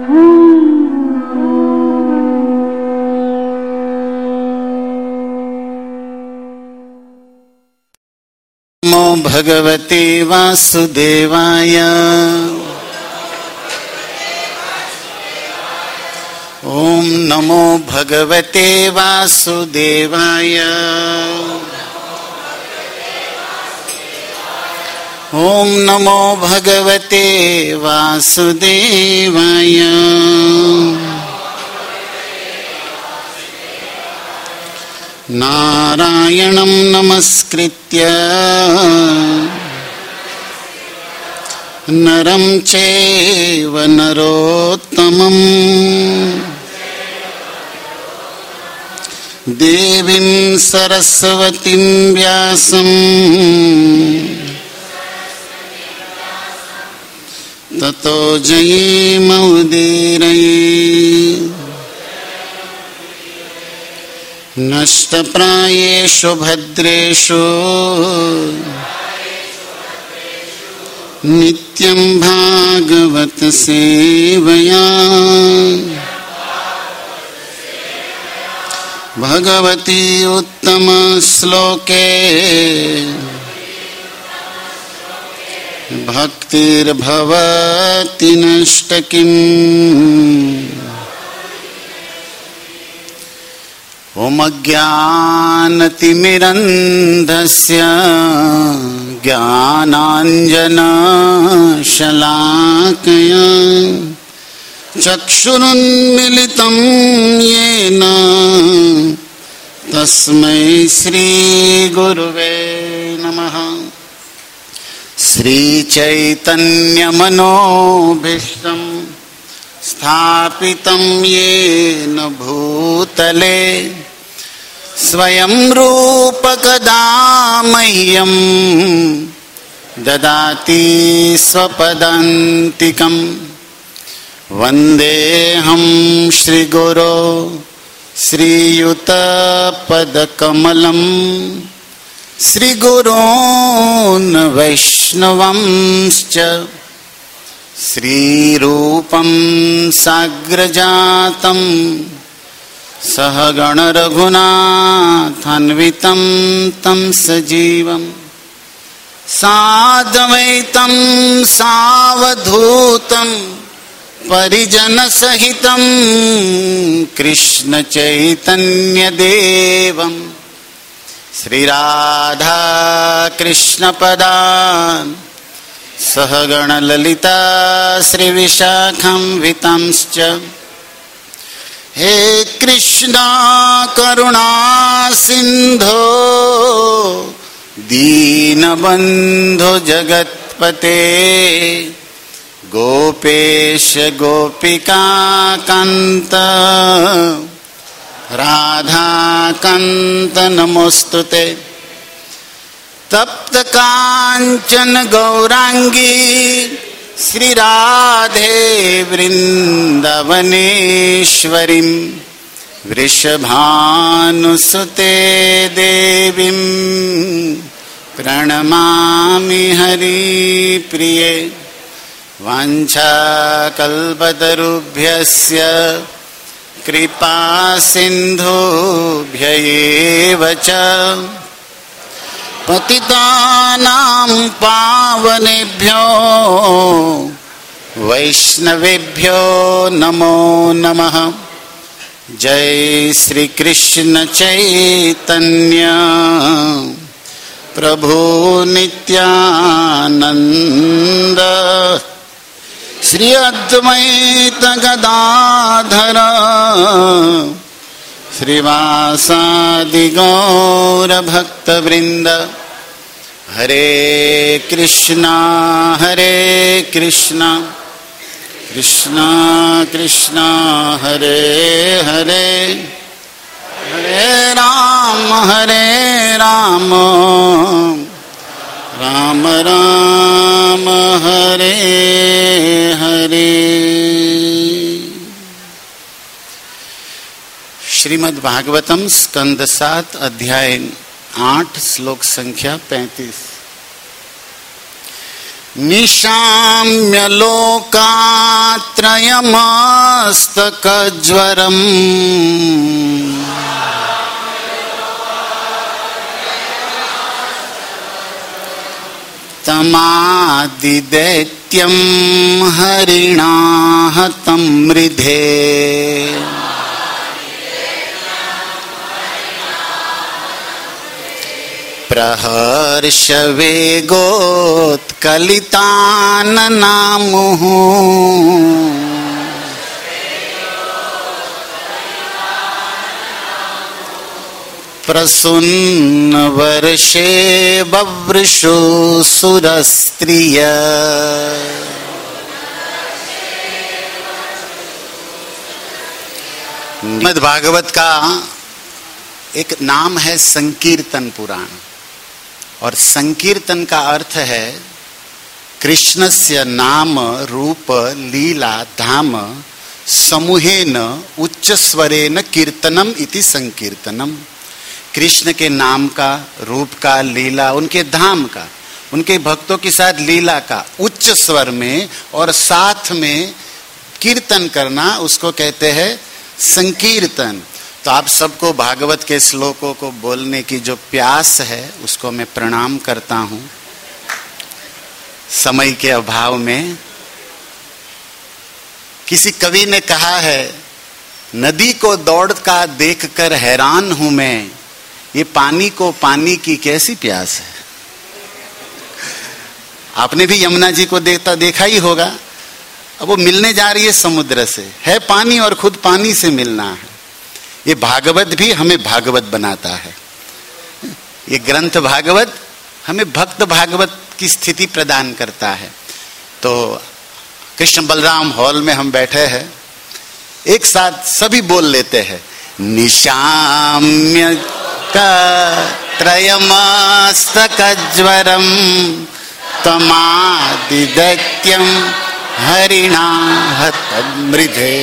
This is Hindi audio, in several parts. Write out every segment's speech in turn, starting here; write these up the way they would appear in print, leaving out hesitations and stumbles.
नमो भगवते वासुदेवाय। ओम नमो भगवते वासुदेवाय। ओम नमो भगवते वासुदेवाय। नारायणं नमस्कृत्य नरं चैव नरोत्तमं देवीं सरस्वतीं व्यासं ततो जयेमुदीरये। नष्टप्रायेषु भद्रेषु नित्यं भागवत सेवया भगवती उत्तम श्लोके भक्तिर्भवति नष्टकिम्। ओम अज्ञानतिमिरन्धस्य ज्ञानाञ्जनशलाकया चक्षुरुन्मीलितं येन तस्मै श्रीगुरुवे नमः। श्रीचैतन्यमनोभीष्टं स्थापितं येन भूतले स्वयं रूप कदा मह्यं ददाति स्वपदान्तिकं। वन्देऽहं श्रीगुरो श्रीयुतपदकमलं श्रीगुरोन् वैष्णवंश्च श्रीरूपं साग्रजातं सहगण रघुनाथान्वितं तं सजीवं साद्वैतं सावधूतं परिजनसहितं कृष्ण चैतन्यदेवं श्रीराधा कृष्णपदान् सहगण ललिता श्रीविशाखान्वितांश्च। हे कृष्णा करुणा सिंधो दीनबंधो जगत्पते गोपेश गोपिका कांत राधा कांत नमोस्तुते। तप्त कांचन गौरांगी श्री राधे वृंदावनेश्वरीं वृषभानुसुते देवीं प्रणमामि हरिप्रिये। वाञ्छाकल्पतरुभ्यस्य कृपा सिन्धुभ्य एव च पतितानां पावनेभ्यो वैष्णवेभ्यो नमो नमः। जय श्री कृष्ण चैतन्य प्रभु नित्यानंद श्री अद्वैत गदाधर श्रीवासादि गौर भक्तवृंद। हरे कृष्णा कृष्णा कृष्णा हरे हरे हरे राम राम राम हरे हरे। श्रीमद् भागवतम स्कंद 7 अध्याय 8 श्लोक संख्या 35। निशाम्य लोकात्रयमस्तकज्वरम् तमादिदैत्यं हरिणा हतं मृधे प्रहर्षवेगोत्कलिताननामुः प्रसून्नवर्षे बभृशो सुरस्त्रिय। श्रीमद् भागवत का एक नाम है संकीर्तन पुराण, और संकीर्तन का अर्थ है कृष्णस्य नाम रूप लीला धाम समूहेन उच्चस्वरेण कीर्तनम इति संकीर्तनम। कृष्ण के नाम का, रूप का, लीला, उनके धाम का, उनके भक्तों के साथ लीला का उच्च स्वर में और साथ में कीर्तन करना, उसको कहते हैं संकीर्तन। तो आप सबको भागवत के श्लोकों को बोलने की जो प्यास है उसको मैं प्रणाम करता हूं। समय के अभाव में किसी कवि ने कहा है, नदी को दौड़ता देखकर हैरान हूं मैं, ये पानी को पानी की कैसी प्यास है। आपने भी यमुना जी को देखा ही होगा। अब वो मिलने जा रही है समुद्र से, है पानी और खुद पानी से मिलना है। ये भागवत भी हमें भागवत बनाता है। ये ग्रंथ भागवत हमें भक्त भागवत की स्थिति प्रदान करता है। तो कृष्ण बलराम हॉल में हम बैठे हैं, एक साथ सभी बोल लेते हैं, निशाम्य त्रयमस्तकज्वरम तमादिदैत्यं हरिणा हतं मृधे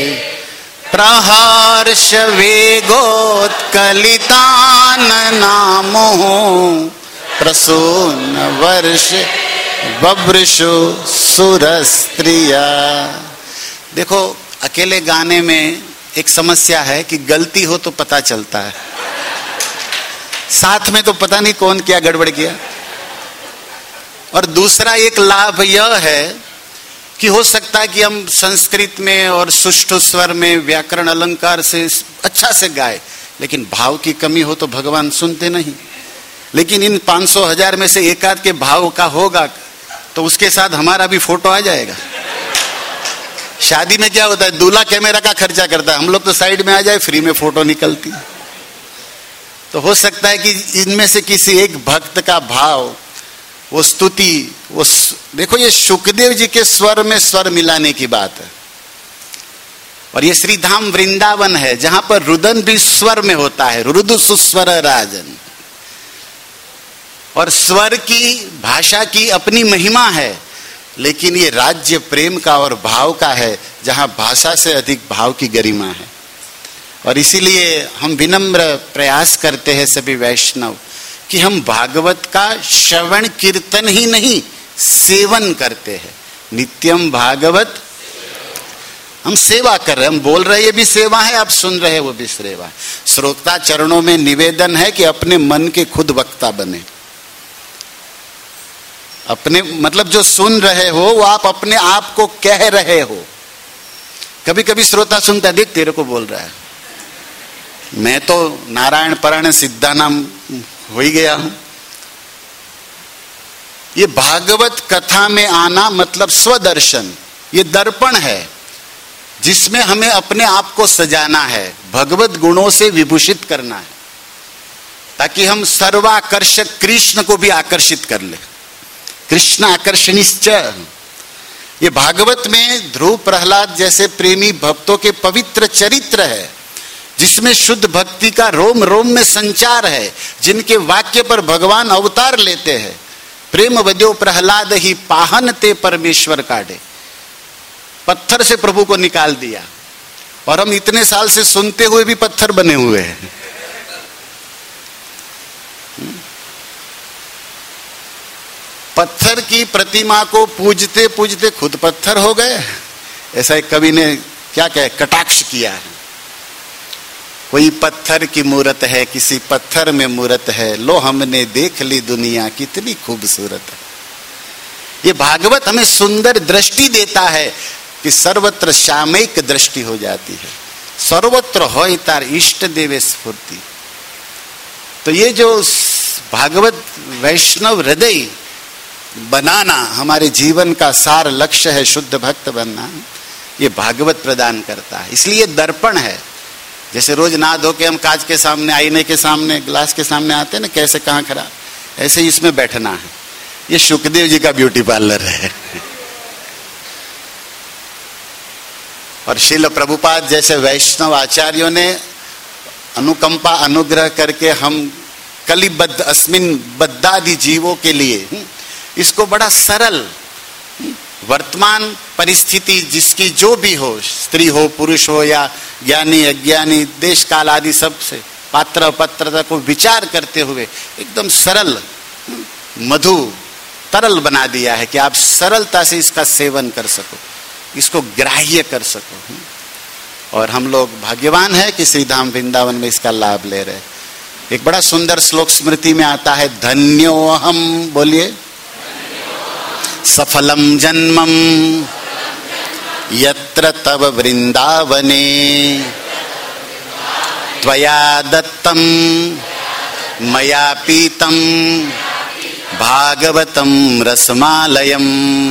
प्रहर्षवेगोत्कलिताननामुः प्रसून्नवर्षे बभृशो सुरस्त्रिया। देखो, अकेले गाने में एक समस्या है कि गलती हो तो पता चलता है, साथ में तो पता नहीं कौन क्या गड़बड़ किया। और दूसरा एक लाभ यह है कि हो सकता है कि हम संस्कृत में और सुष्ठु स्वर में व्याकरण अलंकार से अच्छा से गाए, लेकिन भाव की कमी हो तो भगवान सुनते नहीं। लेकिन इन 500,000 में से एक आध के भाव का होगा तो उसके साथ हमारा भी फोटो आ जाएगा। शादी में क्या होता है, दूल्हा कैमरा का खर्चा करता है, हम लोग तो साइड में आ जाए, फ्री में फोटो निकलती। तो हो सकता है कि इनमें से किसी एक भक्त का भाव, वो स्तुति, वो देखो, ये शुकदेव जी के स्वर में स्वर मिलाने की बात है। और ये श्रीधाम वृंदावन है जहां पर रुदन भी स्वर में होता है, रुदु सुस्वर राजन। और स्वर की, भाषा की अपनी महिमा है, लेकिन ये राज्य प्रेम का और भाव का है, जहां भाषा से अधिक भाव की गरिमा है। और इसीलिए हम विनम्र प्रयास करते हैं सभी वैष्णव कि हम भागवत का श्रवण कीर्तन ही नहीं, सेवन करते हैं। नित्यम भागवत, हम सेवा कर रहे हैं, हम बोल रहे हैं ये भी सेवा है, आप सुन रहे हैं वो भी सेवा है। श्रोता चरणों में निवेदन है कि अपने मन के खुद वक्ता बने। अपने मतलब जो सुन रहे हो वो आप अपने आप को कह रहे हो। कभी कभी श्रोता सुनता है, देख तेरे को बोल रहा है, मैं तो नारायण परायण सिद्धा नाम हो ही गया हूं। ये भागवत कथा में आना मतलब स्वदर्शन, ये दर्पण है जिसमें हमें अपने आप को सजाना है, भगवत गुणों से विभूषित करना है, ताकि हम सर्वाकर्षक कृष्ण को भी आकर्षित कर ले। कृष्ण आकर्षणीश्च। ये भागवत में ध्रुव प्रहलाद जैसे प्रेमी भक्तों के पवित्र चरित्र है, जिसमें शुद्ध भक्ति का रोम रोम में संचार है, जिनके वाक्य पर भगवान अवतार लेते हैं। प्रेम वद्यो प्रहलाद ही पाहन ते परमेश्वर काढ़े, पत्थर से प्रभु को निकाल दिया, और हम इतने साल से सुनते हुए भी पत्थर बने हुए हैं। पत्थर की प्रतिमा को पूजते पूजते खुद पत्थर हो गए। ऐसा एक कवि ने क्या कहे, कटाक्ष किया है। कोई पत्थर की मूरत है, किसी पत्थर में मूरत है, लो हमने देख ली दुनिया कितनी खूबसूरत है। ये भागवत हमें सुंदर दृष्टि देता है कि सर्वत्र सामयिक दृष्टि हो जाती है, सर्वत्र होय तार इष्ट देवे स्फूर्ति। तो ये जो भागवत वैष्णव हृदय बनाना हमारे जीवन का सार लक्ष्य है, शुद्ध भक्त बनना, ये भागवत प्रदान करता है। इसलिए दर्पण है। जैसे रोज नहा धो के हम कांच के सामने, आईने के सामने, ग्लास के सामने आते हैं ना, कैसे कहाँ खड़ा, ऐसे ही इसमें बैठना है। ये सुखदेव जी का ब्यूटी पार्लर है। और श्रील प्रभुपाद जैसे वैष्णव आचार्यों ने अनुकंपा अनुग्रह करके हम कलिबद्ध अस्मिन बद्धादि जीवों के लिए इसको बड़ा सरल, वर्तमान परिस्थिति जिसकी जो भी हो, स्त्री हो पुरुष हो या ज्ञानी अज्ञानी, देश काल आदि सब से पात्र अपात्रता को विचार करते हुए एकदम सरल, मधु तरल बना दिया है कि आप सरलता से इसका सेवन कर सको, इसको ग्राह्य कर सको। और हम लोग भाग्यवान है कि श्री धाम वृंदावन में इसका लाभ ले रहे। एक बड़ा सुंदर श्लोक स्मृति में आता है, धन्योहम, बोलिए, सफलम जन्मम यत्र तव वृंदावने त्वया दत्तम मया पीतम भागवतम रसमालयम।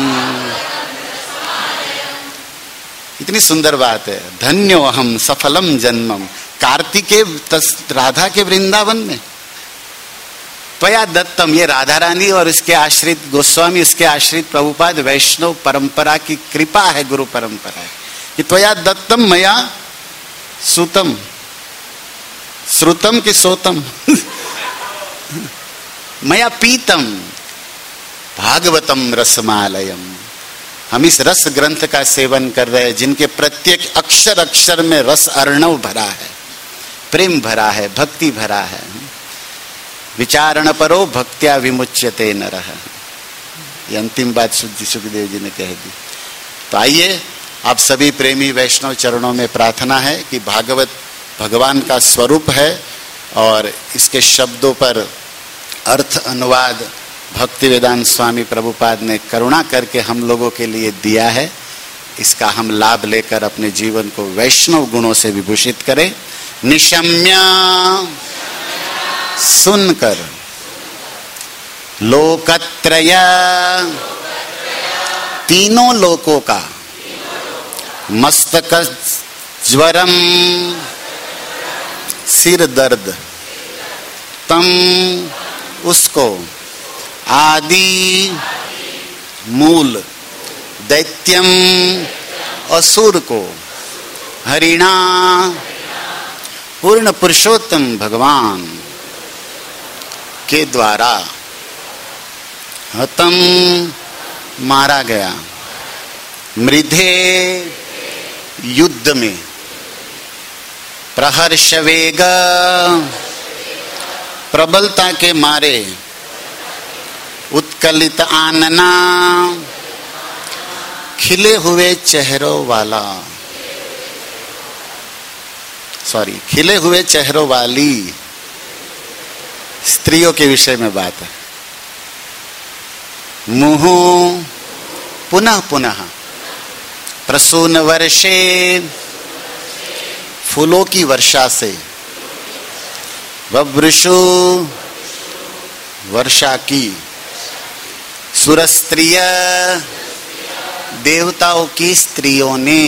इतनी सुंदर बात है, धन्यो अहम सफलम जन्मम, कार्तिकेय राधा के वृंदावन में, त्वया दत्तम, ये राधा रानी और इसके आश्रित गोस्वामी, इसके आश्रित प्रभुपाद वैष्णव परंपरा की कृपा है, गुरु परंपरा है कि त्वया दत्तम मया सुतम, श्रुतम की सोतम मया पीतम भागवतम रसमालयम। हम इस रस ग्रंथ का सेवन कर रहे हैं, जिनके प्रत्येक अक्षर अक्षर में रस अर्णव भरा है, प्रेम भरा है, भक्ति भरा है। विचारण परो भक्त्या विमुच्यते नरः, ये अंतिम बात सुखदेव जी ने कह दी। तो आइए, आप सभी प्रेमी वैष्णव चरणों में प्रार्थना है कि भागवत भगवान का स्वरूप है और इसके शब्दों पर अर्थ अनुवाद भक्ति वेदांत स्वामी प्रभुपाद ने करुणा करके हम लोगों के लिए दिया है। इसका हम लाभ लेकर अपने जीवन को वैष्णव गुणों से विभूषित करें। निशम्य सुनकर लोकत्रय, तीनों लोकों का, मस्तक ज्वरम, सिर दर्द, तम उसको, आदि मूल, दैत्यम असुर को, हरिणा पूर्ण पुरुषोत्तम भगवान के द्वारा हतम मारा गया, मृधे युद्ध में, प्रहर्ष वेग प्रबलता के मारे, उत्कलित आनना खिले हुए चेहरों वाला, खिले हुए चेहरों वाली स्त्रियों के विषय में बात है। मुहु पुनः पुनः प्रसून वर्षे, फूलों की वर्षा से, ववृषु वर्षा की, सुरस्त्रिय देवताओं की स्त्रियों ने।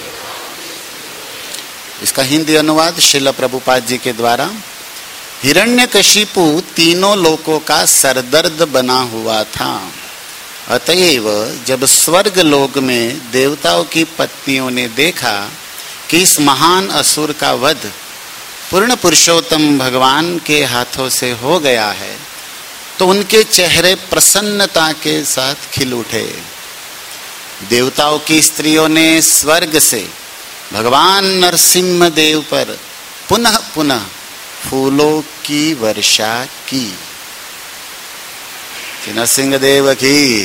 इसका हिंदी अनुवाद श्रील प्रभुपाद जी के द्वारा। हिरण्यकशिपु तीनों लोकों का सरदर्द बना हुआ था, अतएव जब स्वर्ग लोक में देवताओं की पत्नियों ने देखा कि इस महान असुर का वध पूर्ण पुरुषोत्तम भगवान के हाथों से हो गया है, तो उनके चेहरे प्रसन्नता के साथ खिल उठे। देवताओं की स्त्रियों ने स्वर्ग से भगवान नरसिंह देव पर पुनः पुनः फूलों की वर्षा की। कि नरसिंहदेव की।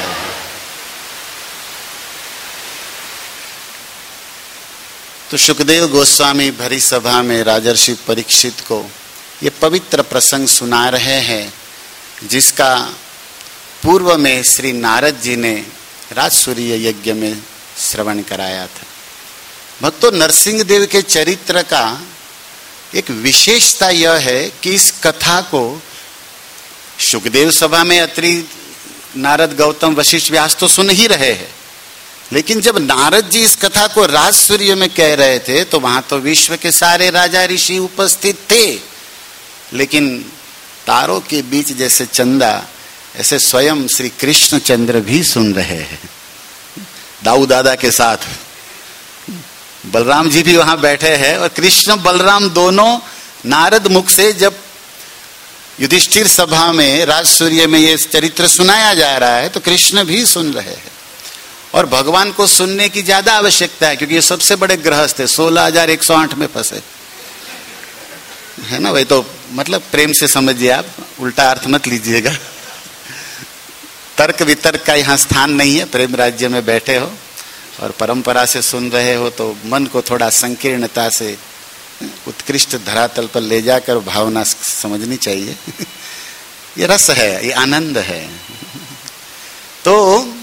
तो सुखदेव गोस्वामी भरी सभा में राजर्षि परीक्षित को ये पवित्र प्रसंग सुना रहे हैं, जिसका पूर्व में श्री नारद जी ने राजसूर्य यज्ञ में श्रवण कराया था। भक्तों, नरसिंह देव के चरित्र का एक विशेषता यह है कि इस कथा को सुखदेव सभा में अत्रि, नारद, गौतम, वशिष्ठ, व्यास तो सुन ही रहे हैं, लेकिन जब नारद जी इस कथा को राजसूर्य में कह रहे थे तो वहां तो विश्व के सारे राजा ऋषि उपस्थित थे, लेकिन तारों के बीच जैसे चंदा, ऐसे स्वयं श्री कृष्ण चंद्र भी सुन रहे हैं दाऊ दादा के साथ। बलराम जी भी वहां बैठे हैं और कृष्ण बलराम दोनों नारद मुख से जब युधिष्ठिर सभा में राजसूर्य में ये चरित्र सुनाया जा रहा है तो कृष्ण भी सुन रहे हैं। और भगवान को सुनने की ज्यादा आवश्यकता है, क्योंकि ये सबसे बड़े गृहस्थ है, 16,108 में फंसे है ना। वही तो मतलब प्रेम से समझिए आप, उल्टा अर्थ मत लीजिएगा। तर्क वितर्क का यहाँ स्थान नहीं है। प्रेम राज्य में बैठे हो और परंपरा से सुन रहे हो तो मन को थोड़ा संकीर्णता से उत्कृष्ट धरातल पर ले जाकर भावना समझनी चाहिए। ये रस है, ये आनंद है। तो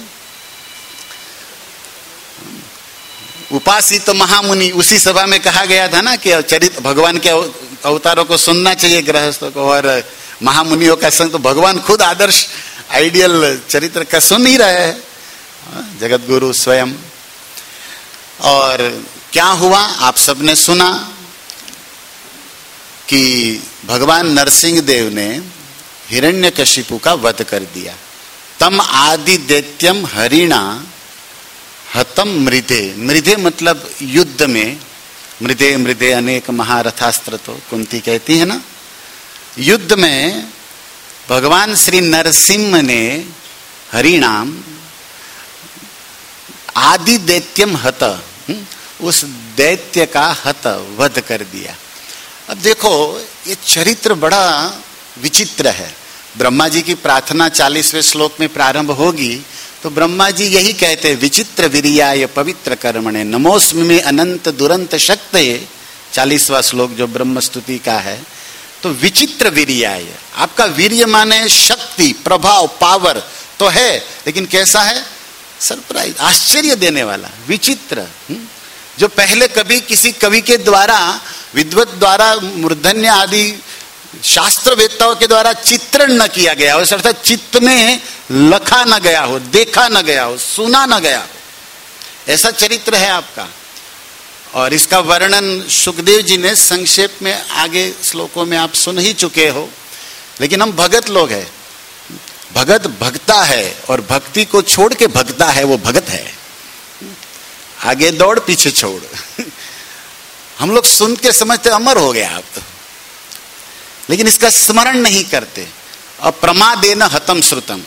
उपासित महामुनि, उसी सभा में कहा गया था ना कि चरित्र भगवान के अवतारों को सुनना चाहिए गृहस्थों को, और महामुनियों का संग। तो भगवान खुद आदर्श आइडियल चरित्र का सुन ही रहे हैं, जगत गुरु स्वयं। और क्या हुआ आप सबने सुना कि भगवान नरसिंह देव ने हिरण्यकशिपु का वध कर दिया। तम आदि दैत्यम हरिणा हतम मृधे। मृधे मतलब युद्ध में, मृधे मृधे अनेक महारथास्त्र, तो कुंती कहती है ना। युद्ध में भगवान श्री नरसिंह ने हरिणाम आदि दैत्यम हत, उस दैत्य का हत, वध कर दिया। अब देखो ये चरित्र बड़ा विचित्र है। ब्रह्मा जी की प्रार्थना 40वें श्लोक में प्रारंभ होगी तो ब्रह्मा जी यही कहते हैं, विचित्र वीर्याय पवित्र कर्मणे नमोस्मि में अनंत दुरंत शक्तये। 40वां श्लोक जो ब्रह्म स्तुति का है। तो विचित्र वीर्याय, आपका वीर्य माने शक्ति, प्रभाव, पावर तो है, लेकिन कैसा है? सरप्राइज, आश्चर्य देने वाला, विचित्र, जो पहले कभी किसी कवि के द्वारा, विद्वत द्वारा, मूर्धन्य आदि शास्त्रवेत्ताओं के द्वारा चित्रण न किया गया हो, अर्थात चित्त में लखा न गया हो, देखा न गया हो, सुना न गया हो, ऐसा चरित्र है आपका। और इसका वर्णन सुखदेव जी ने संक्षेप में आगे श्लोकों में आप सुन ही चुके हो। लेकिन हम भगत लोग हैं, भगत भगता है और भक्ति को छोड़ के भगता है, वो भगत है। आगे दौड़ पीछे छोड़। हम लोग सुन के समझते अमर हो गया आप तो, लेकिन इसका स्मरण नहीं करते। अप्रमादेन हतम श्रुतम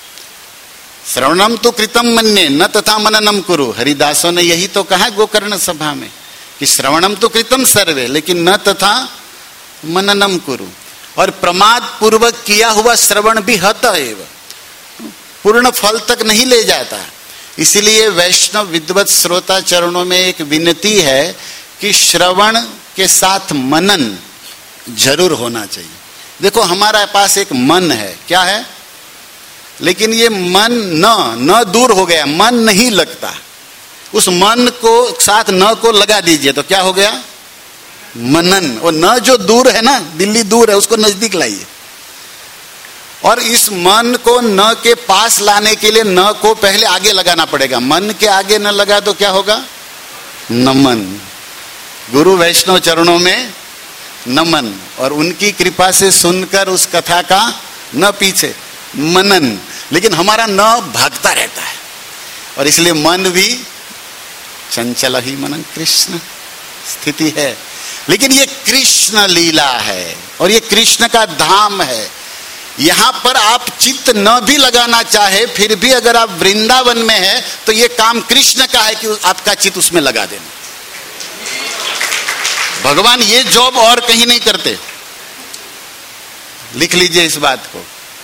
श्रवणम तो कृतम मन्ये न तथा मननम कुरु। हरिदासों ने यही तो कहा गोकर्ण सभा में कि श्रवणम तो कृतम सर्वे लेकिन न तथा मननम कुरु। और प्रमाद पूर्वक किया हुआ श्रवण भी हत एव, पूर्ण फल तक नहीं ले जाता। इसीलिए वैष्णव विद्वत श्रोता चरणों में एक विनती है कि श्रवण के साथ मनन जरूर होना चाहिए। देखो हमारे पास एक मन है, क्या है? लेकिन ये मन न दूर हो गया, मन नहीं लगता। उस मन को साथ न को लगा दीजिए तो क्या हो गया? मनन। और न जो दूर है ना, दिल्ली दूर है, उसको नजदीक लाइए। और इस मन को न के पास लाने के लिए न को पहले आगे लगाना पड़ेगा। मन के आगे न लगा तो क्या होगा? नमन। गुरु वैष्णव चरणों में नमन, और उनकी कृपा से सुनकर उस कथा का न पीछे मनन। लेकिन हमारा न भागता रहता है और इसलिए मन भी चंचल ही मनन कृष्ण स्थिति है। लेकिन ये कृष्ण लीला है और ये कृष्ण का धाम है। यहां पर आप चित्त न भी लगाना चाहे फिर भी अगर आप वृंदावन में है तो ये काम कृष्ण का है कि आपका चित्त उसमें लगा देना। भगवान ये जॉब और कहीं नहीं करते, लिख लीजिए इस बात को।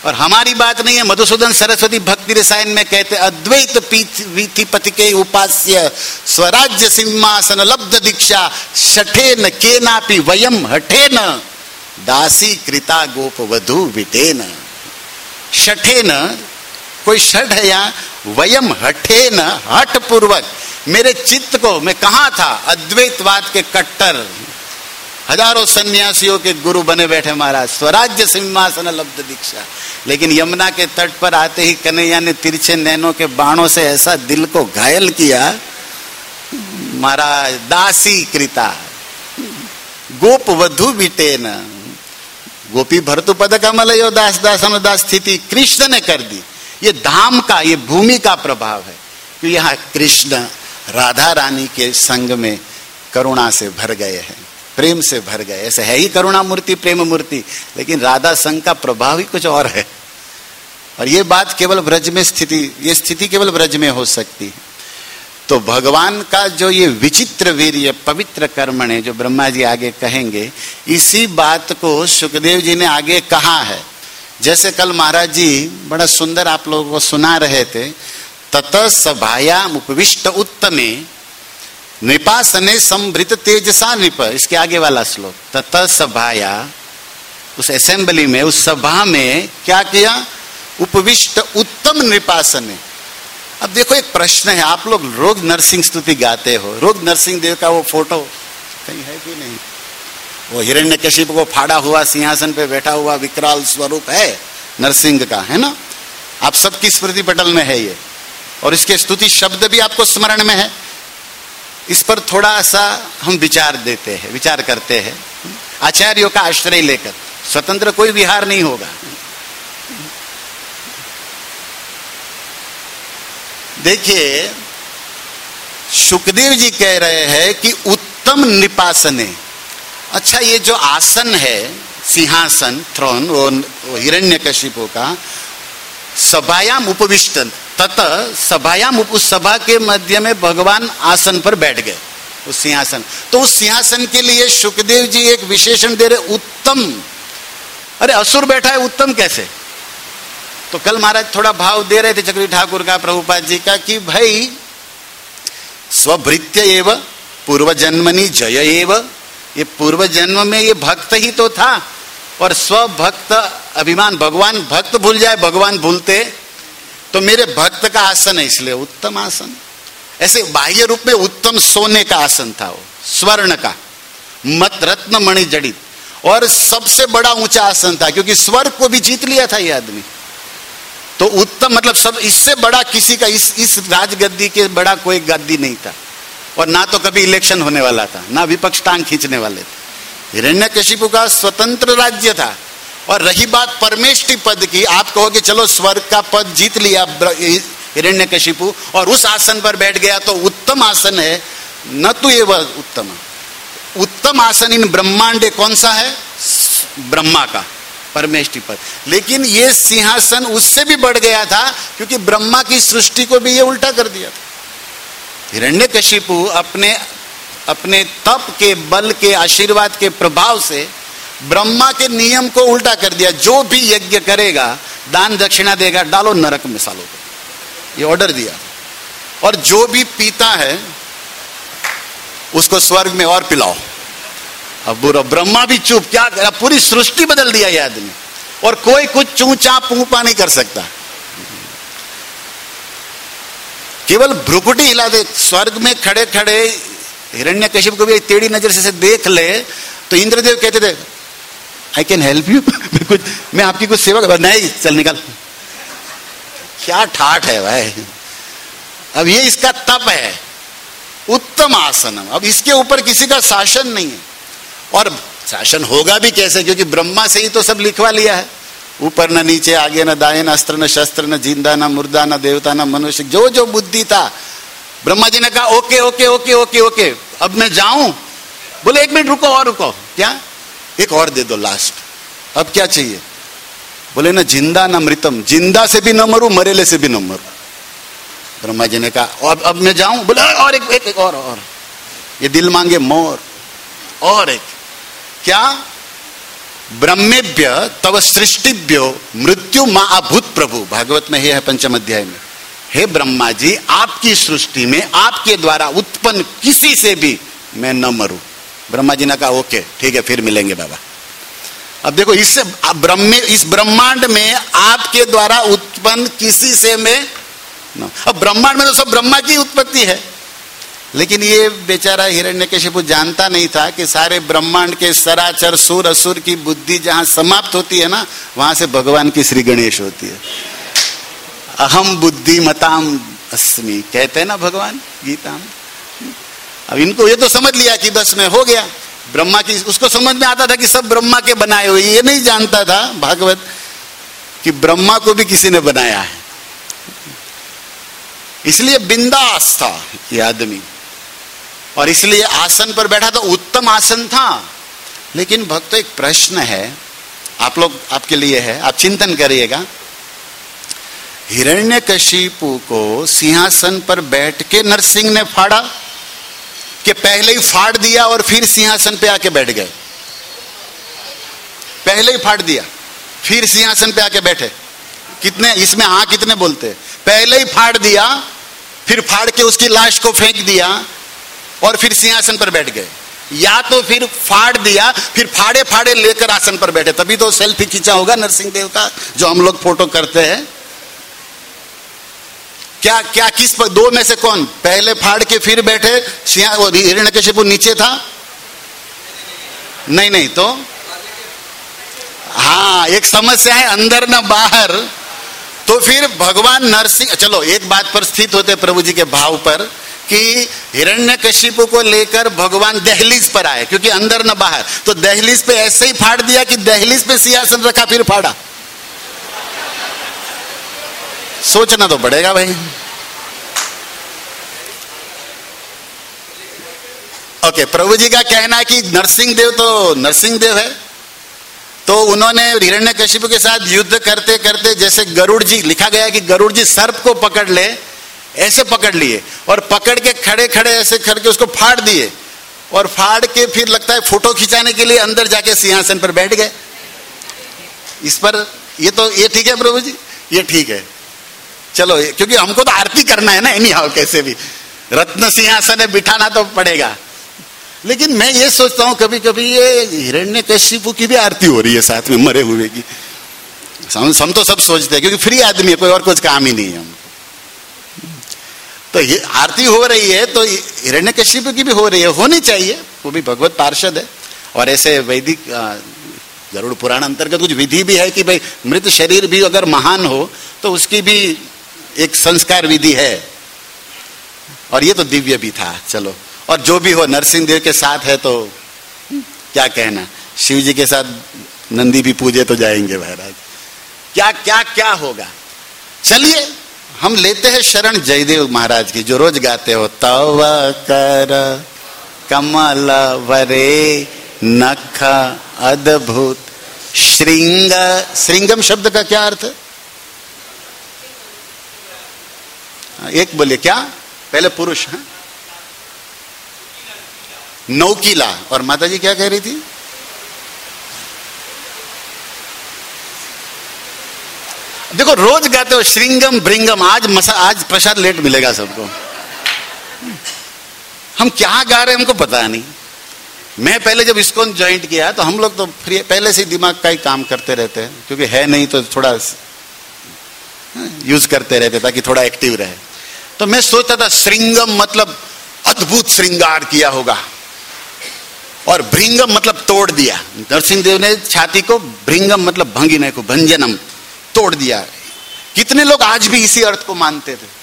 और हमारी बात नहीं है। मधुसूदन सरस्वती भक्ति रसायन में कहते अद्वैत वीथि पति के उपास्य स्वराज्य सिंहासन लब्ध दीक्षा शठेन केनापि वयम हठेन दासी कृता गोप वधु विटेन। शठेन कोई षड है यहाँ, वयम हठेन हठ पूर्वक मेरे चित्त को, मैं कहाँ था अद्वैतवाद के कट्टर हजारों सन्यासियों के गुरु बने बैठे महाराज, स्वराज्य सिंहासन लब्ध दीक्षा, लेकिन यमुना के तट पर आते ही कन्हैया ने तिरछे नैनों के बाणों से ऐसा दिल को घायल किया महाराज। दासी कृता गोप वधु विटेन, गोपी भरतु पद कमलयो दास दास अनुदास स्थिति कृष्ण ने कर दी। ये धाम का, ये भूमि का प्रभाव है कि यहाँ कृष्ण राधा रानी के संग में करुणा से भर गए हैं, प्रेम से भर गए। ऐसे है ही करुणा मूर्ति, प्रेम मूर्ति, लेकिन राधा संग का प्रभाव ही कुछ और है। और ये बात केवल ब्रज में स्थिति, ये स्थिति केवल ब्रज में हो सकती है। तो भगवान का जो ये विचित्र वीर्य पवित्र कर्म है, जो ब्रह्मा जी आगे कहेंगे, इसी बात को सुखदेव जी ने आगे कहा है। जैसे कल महाराज जी बड़ा सुंदर आप लोगों को सुना रहे थे, ततः सभायाम उपविष्ट उत्तमे नृपासने संभृत तेजसा नृप, इसके आगे वाला श्लोक, ततः सभाया, उस असेंबली में, उस सभा में क्या किया, उपविष्ट उत्तम नृपासने। अब देखो एक प्रश्न है, आप लोग रोज नरसिंह स्तुति गाते हो, रोज नरसिंह देव का वो फोटो कहीं है कि नहीं? वो हिरण्यकशिपु को फाड़ा हुआ सिंहासन पे बैठा हुआ विकराल स्वरूप है नरसिंह का, है ना? आप सबकी स्मृति पटल में है ये, और इसके स्तुति शब्द भी आपको स्मरण में है। इस पर थोड़ा सा हम विचार देते हैं, विचार करते हैं आचार्यों का आश्रय लेकर। स्वतंत्र कोई विहार नहीं होगा। देखिए सुखदेव जी कह रहे हैं कि उत्तम निपासने। अच्छा, ये जो आसन है, सिंहासन, थ्रोन, वो हिरण्यकशिपु का, सभायाम उपविष्टन, ततः सभायाम, उस सभा के मध्य में भगवान आसन पर बैठ गए, उस सिंहासन। तो उस सिंहासन के लिए सुखदेव जी एक विशेषण दे रहे, उत्तम। अरे असुर बैठा है, उत्तम कैसे? तो कल महाराज थोड़ा भाव दे रहे थे चक्री ठाकुर का, प्रभुपाद जी का, कि भाई स्वभृत्य एव पूर्व जन्मनि जय एव, ये पूर्व जन्म में ये भक्त ही तो था, और स्वभक्त अभिमान, भगवान भक्त भूल जाए, भगवान भूलते, तो मेरे भक्त का आसन है, इसलिए उत्तम आसन। ऐसे बाह्य रूप में उत्तम सोने का आसन था, वो स्वर्ण का, मत रत्न मणि जड़ित, और सबसे बड़ा ऊंचा आसन था, क्योंकि स्वर्ग को भी जीत लिया था ये आदमी। तो उत्तम मतलब सब, इससे बड़ा किसी का, इस राजगद्दी के बड़ा कोई गद्दी नहीं था, और ना तो कभी इलेक्शन होने वाला था, ना विपक्ष टांग खींचने वाले थे। हिरण्यकशिपु का स्वतंत्र राज्य था। और रही बात परमेष्टि पद की, आप कहोगे चलो स्वर्ग का पद जीत लिया हिरण्यकशिपु और उस आसन पर बैठ गया, तो उत्तम आसन है, न तो ये वह उत्तम। उत्तम आसन इन ब्रह्मांडे कौन सा है? ब्रह्मा का, परमेष्टि पद। लेकिन ये सिंहासन उससे भी बढ़ गया था, क्योंकि ब्रह्मा की सृष्टि को भी ये उल्टा कर दिया था। हिरण्यकशिपु अपने तप के बल के, आशीर्वाद के प्रभाव से ब्रह्मा के नियम को उल्टा कर दिया। जो भी यज्ञ करेगा, दान दक्षिणा देगा, डालो नरक में सालों को, ये ऑर्डर दिया। और जो भी पीता है उसको स्वर्ग में और पिलाओ। अब बुरा ब्रह्मा भी चुप, क्या करा, पूरी सृष्टि बदल दिया ये आदमी, और कोई कुछ चूचा पूपा नहीं कर सकता। केवल भ्रुकुटी हिला दे, स्वर्ग में खड़े खड़े हिरण्यकशिपु को भी टेढ़ी नजर से देख ले, तो इंद्रदेव कहते थे आई कैन हेल्प यू, मैं आपकी कुछ सेवा कर, नहीं चल निकल। क्या ठाठ है भाई। अब ये इसका तप है, उत्तम आसन। अब इसके ऊपर किसी का शासन नहीं है, और शासन होगा भी कैसे, क्योंकि ब्रह्मा से ही तो सब लिखवा लिया है। ऊपर न नीचे, आगे न दाएं, न अस्त्र न शस्त्र, न जिंदा न मुर्दा, न देवता न मनुष्य, जो जो बुद्धि था। ब्रह्मा जी ने कहा okay okay okay okay okay, अब मैं जाऊं? बोले एक मिनट रुको, और रुको। क्या? एक और दे दो लास्ट। अब क्या चाहिए? बोले ना जिंदा ना मृतम, जिंदा से भी न मरूं, मरेले से भी न मरूं। ब्रह्मा जी ने कहा अब मैं जाऊं? बोले और एक और। ये दिल मांगे मोर। और एक क्या? ब्रह्मेभ्य तव सृष्टिभ्यो मृत्यु मा अभूत प्रभु, भागवत में है 5वें अध्याय में। हे ब्रह्मा जी, आपकी सृष्टि में आपके द्वारा उत्पन्न किसी से भी मैं न मरूं। ब्रह्मा जी ने कहा ओके ठीक है, फिर मिलेंगे बाबा। अब देखो, इस ब्रह्मांड में आपके द्वारा उत्पन्न किसी से मैं न, अब ब्रह्मांड में तो सब ब्रह्मा की उत्पत्ति है, लेकिन ये बेचारा हिरण्यकशिपु जानता नहीं था कि सारे ब्रह्मांड के सराचर सुर असुर की बुद्धि जहां समाप्त होती है ना, वहां से भगवान की श्री गणेश होती है। अहम बुद्धिमताम अस्मि कहते हैं ना भगवान गीता में। अब इनको ये तो समझ लिया कि बस में हो गया, ब्रह्मा की, उसको समझ में आता था कि सब ब्रह्मा के बनाए हुए, ये नहीं जानता था भागवत कि ब्रह्मा को भी किसी ने बनाया है। इसलिए बिंदास था ये आदमी, और इसलिए आसन पर बैठा तो उत्तम आसन था। लेकिन भक्तों, एक प्रश्न है आप लोग, आपके लिए है, आप चिंतन करिएगा। हिरण्यकशिपु को सिंहासन पर बैठ के नरसिंह ने फाड़ा कि पहले ही फाड़ दिया और फिर सिंहासन पे आके बैठ गए? पहले ही फाड़ दिया फिर सिंहासन पे आके बैठे। कितने इसमें हाँ कितने बोलते? पहले ही फाड़ दिया, फिर फाड़ के उसकी लाश को फेंक दिया और फिर सिंहासन पर बैठ गए, या तो फिर फाड़ दिया फिर फाड़े फाड़े लेकर आसन पर बैठे। तभी तो सेल्फी खींचा होगा नरसिंह देव का, जो हम लोग फोटो करते हैं। क्या क्या किस पर, दो में से कौन? पहले फाड़ के फिर बैठे, हिरण्यकशिपु नीचे था? नहीं नहीं, तो हाँ, एक समस्या है, अंदर न बाहर। तो फिर भगवान नरसिंह, चलो एक बात पर स्थित होते प्रभु जी के भाव पर कि हिरण्यकशिपु को लेकर भगवान दहलीज पर आए, क्योंकि अंदर न बाहर। तो दहलीज पे ऐसे ही फाड़ दिया कि दहलीज पे सिंहासन रखा फिर फाड़ा? सोचना तो पड़ेगा भाई। ओके, प्रभु जी का कहना है कि नरसिंह देव तो नरसिंह देव है, तो उन्होंने हिरण्यकशिपु के साथ युद्ध करते करते, जैसे गरुड़ जी, लिखा गया कि गरुड़ जी सर्प को पकड़ ले, ऐसे पकड़ लिए और पकड़ के खड़े खड़े ऐसे करके उसको फाड़ दिए, और फाड़ के फिर लगता है फोटो खिंचाने के लिए अंदर जाके सिंहासन पर बैठ गए। इस पर ये ठीक है प्रभु जी, ये ठीक है, चलो, क्योंकि हमको तो आरती करना है ना, एनी हाउ कैसे भी रत्न सिंहासन है, बिठाना तो पड़ेगा। लेकिन मैं ये सोचता हूं कभी कभी ये हिरण्यकशिपु की भी आरती हो रही है साथ में मरे हुए की। हम तो सब सोचते हैं क्योंकि फ्री आदमी है, कोई और कुछ काम ही नहीं है हमको। तो ये आरती हो रही है तो हिरण्यकशिपु की भी हो रही है, होनी चाहिए, वो भी भगवत पार्षद है। और ऐसे वैदिक गरुड़ पुराण अंतर्गत कुछ विधि भी है कि भाई मृत शरीर भी अगर महान हो तो उसकी भी एक संस्कार विधि है, और ये तो दिव्य भी था। चलो, और जो भी हो नरसिंह देव के साथ है तो क्या कहना, शिव जी के साथ नंदी भी पूजे तो जाएंगे महाराज, क्या क्या क्या होगा। चलिए हम लेते हैं शरण जयदेव महाराज की, जो रोज गाते हो, तव कर कमल वरे नख अद्भुत श्रृंग। श्रृंगम शब्द का क्या अर्थ है? एक बोलिए, क्या? पहले पुरुष है, नौकीला। और माता जी क्या कह रही थी? देखो रोज गाते हो श्रृंगम भृंगम। आज प्रसाद लेट मिलेगा सबको। हम क्या गा रहे हैं हमको पता नहीं। मैं पहले जब इसको ज्वाइंट किया तो हम लोग तो फ्री, पहले से दिमाग का ही काम करते रहते हैं, क्योंकि है नहीं तो थोड़ा यूज करते रहते ताकि थोड़ा एक्टिव रहे। तो मैं सोचता था श्रृंगम मतलब अद्भुत श्रृंगार किया होगा, और भृंगम मतलब तोड़ दिया। नरसिंह देव ने छाती को, भृंगम मतलब भंगिने को, भंजनम, तोड़ दिया। कितने लोग आज भी इसी अर्थ को मानते थे?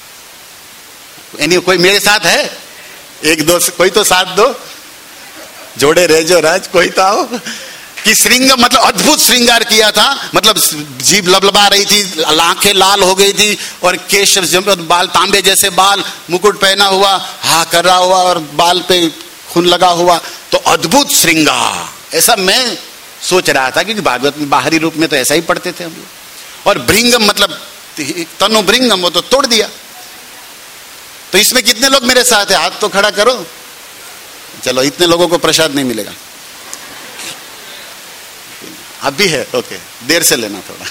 कोई मेरे साथ है? एक दो, कोई तो साथ दो, जोड़े रह जो राज, कोई तो आओ। कि श्रृंग मतलब अद्भुत श्रृंगार किया था, मतलब जीभ लबलबा रही थी, आंखें लाल हो गई थी, और केश बाल तांबे जैसे बाल, मुकुट पहना हुआ, हा कर रहा हुआ, और बाल पे खून लगा हुआ, तो अद्भुत श्रृंगार, ऐसा मैं सोच रहा था। क्योंकि भागवत में बाहरी रूप में तो ऐसा ही पढ़ते थे हम लोग। और भृंगम मतलब तनु भृंगम, वो तो तोड़ दिया। तो इसमें कितने लोग मेरे साथ है? हाथ तो खड़ा करो। चलो, इतने लोगों को प्रसाद नहीं मिलेगा। अभी है, ओके, देर से लेना थोड़ा।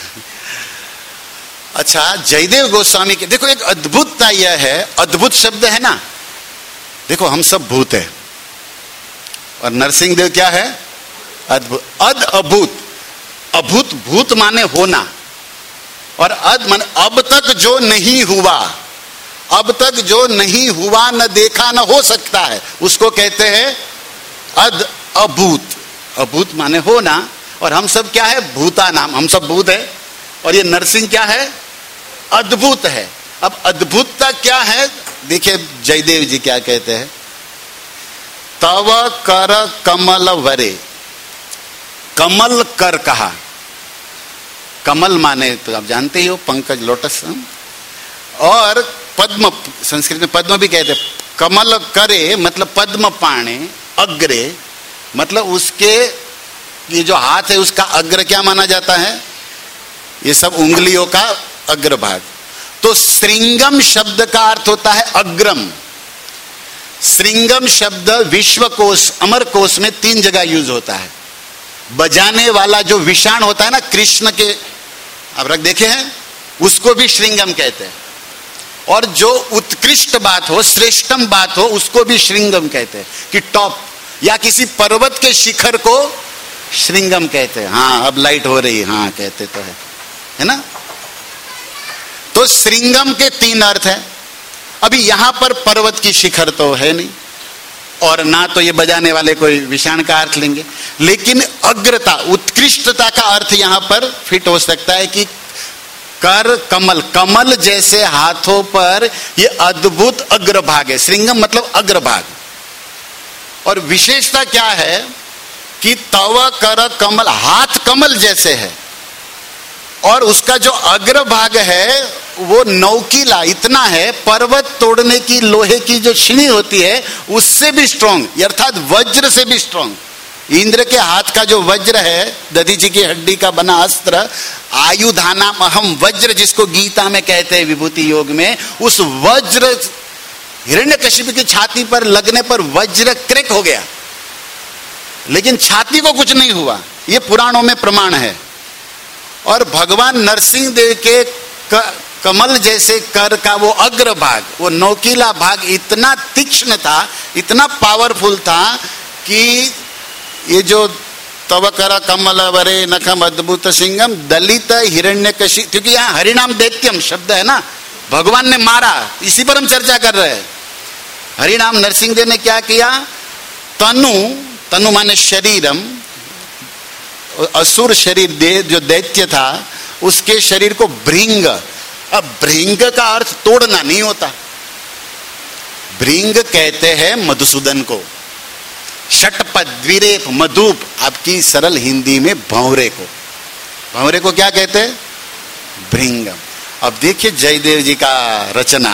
अच्छा, जयदेव गोस्वामी के देखो एक अद्भुतता यह है, अद्भुत शब्द है ना, देखो हम सब भूत है और नरसिंह देव क्या है? अद्भुत। अद अभूत, अभूत भूत माने होना, और अद माने अब तक जो नहीं हुआ, अब तक जो नहीं हुआ, न देखा न हो सकता है, उसको कहते हैं अद अभूत। अभूत माने होना, और हम सब क्या है? भूता नाम, हम सब भूत है, और ये नरसिंह क्या है? अद्भुत है। अब अद्भुतता क्या है? देखिए जयदेव जी क्या कहते हैं, तव कर कमल वरे, कमल कर कहा, कमल माने तो आप जानते ही हो पंकज, लोटस, और पद्म, संस्कृत में पद्म भी कहते हैं। कमल करे मतलब पद्म पाणे, अग्रे मतलब उसके ये जो हाथ है उसका अग्र क्या माना जाता है? ये सब उंगलियों का अग्रभाग। तो श्रृंगम शब्द का अर्थ होता है अग्रम। श्रृंगम शब्द विश्वकोश, अमरकोश में 3 जगह यूज होता है। बजाने वाला जो विषाण होता है ना कृष्ण के, आप रख देखे हैं, उसको भी श्रृंगम कहते हैं। और जो उत्कृष्ट बात हो, श्रेष्ठम बात हो, उसको भी श्रृंगम कहते हैं, कि टॉप, या किसी पर्वत के शिखर को श्रृंगम कहते हैं। हाँ अब लाइट हो रही है, हाँ कहते तो है ना। तो श्रृंगम के 3 अर्थ है। अभी यहां पर पर्वत की शिखर तो है नहीं, और ना तो ये बजाने वाले कोई विषाण का अर्थ लेंगे, लेकिन अग्रता, उत्कृष्टता का अर्थ यहां पर फिट हो सकता है कि कर कमल, कमल जैसे हाथों पर ये अद्भुत अग्रभाग है। श्रृंगम मतलब अग्रभाग। और विशेषता क्या है कि तव कर कमल, हाथ कमल जैसे है, और उसका जो अग्रभाग है वो नौकीला इतना है, पर्वत तोड़ने की लोहे की जो छीनी होती है उससे भी स्ट्रांग, अर्थात वज्र से भी स्ट्रांग। इंद्र के हाथ का जो वज्र है, दधीची की हड्डी का बना अस्त्र, आयुधानाम अहम वज्र, जिसको गीता में कहते हैं विभूति योग में, उस वज्र हिरण्यकशिपु की छाती पर लगने पर वज्र क्रैक हो गया, लेकिन छाती को कुछ नहीं हुआ। ये पुराणों में प्रमाण है। और भगवान नरसिंह देव के कमल जैसे कर का वो अग्रभाग, वो नौकीला भाग इतना तीक्ष्ण था, इतना पावरफुल था कि ये जो तव कर कमल वरे नखम अद्भुत सिंगम दलित हिरण्यकशिपु, क्योंकि यहाँ हरिनाम दैत्यम शब्द है ना, भगवान ने मारा, इसी पर हम चर्चा कर रहे हैं। हरिनाम नरसिंह देव ने क्या किया? तनु, तनु माने शरीरम, असुर शरीर दे जो दैत्य था उसके शरीर को भृंग। अब भृंग का अर्थ तोड़ना नहीं होता, भृंग कहते हैं मधुसूदन को, षटपद द्विरेप मधुप, आपकी सरल हिंदी में भंवरे को, भंवरे को क्या कहते हैं? भृंग। अब देखिए जयदेव जी का रचना,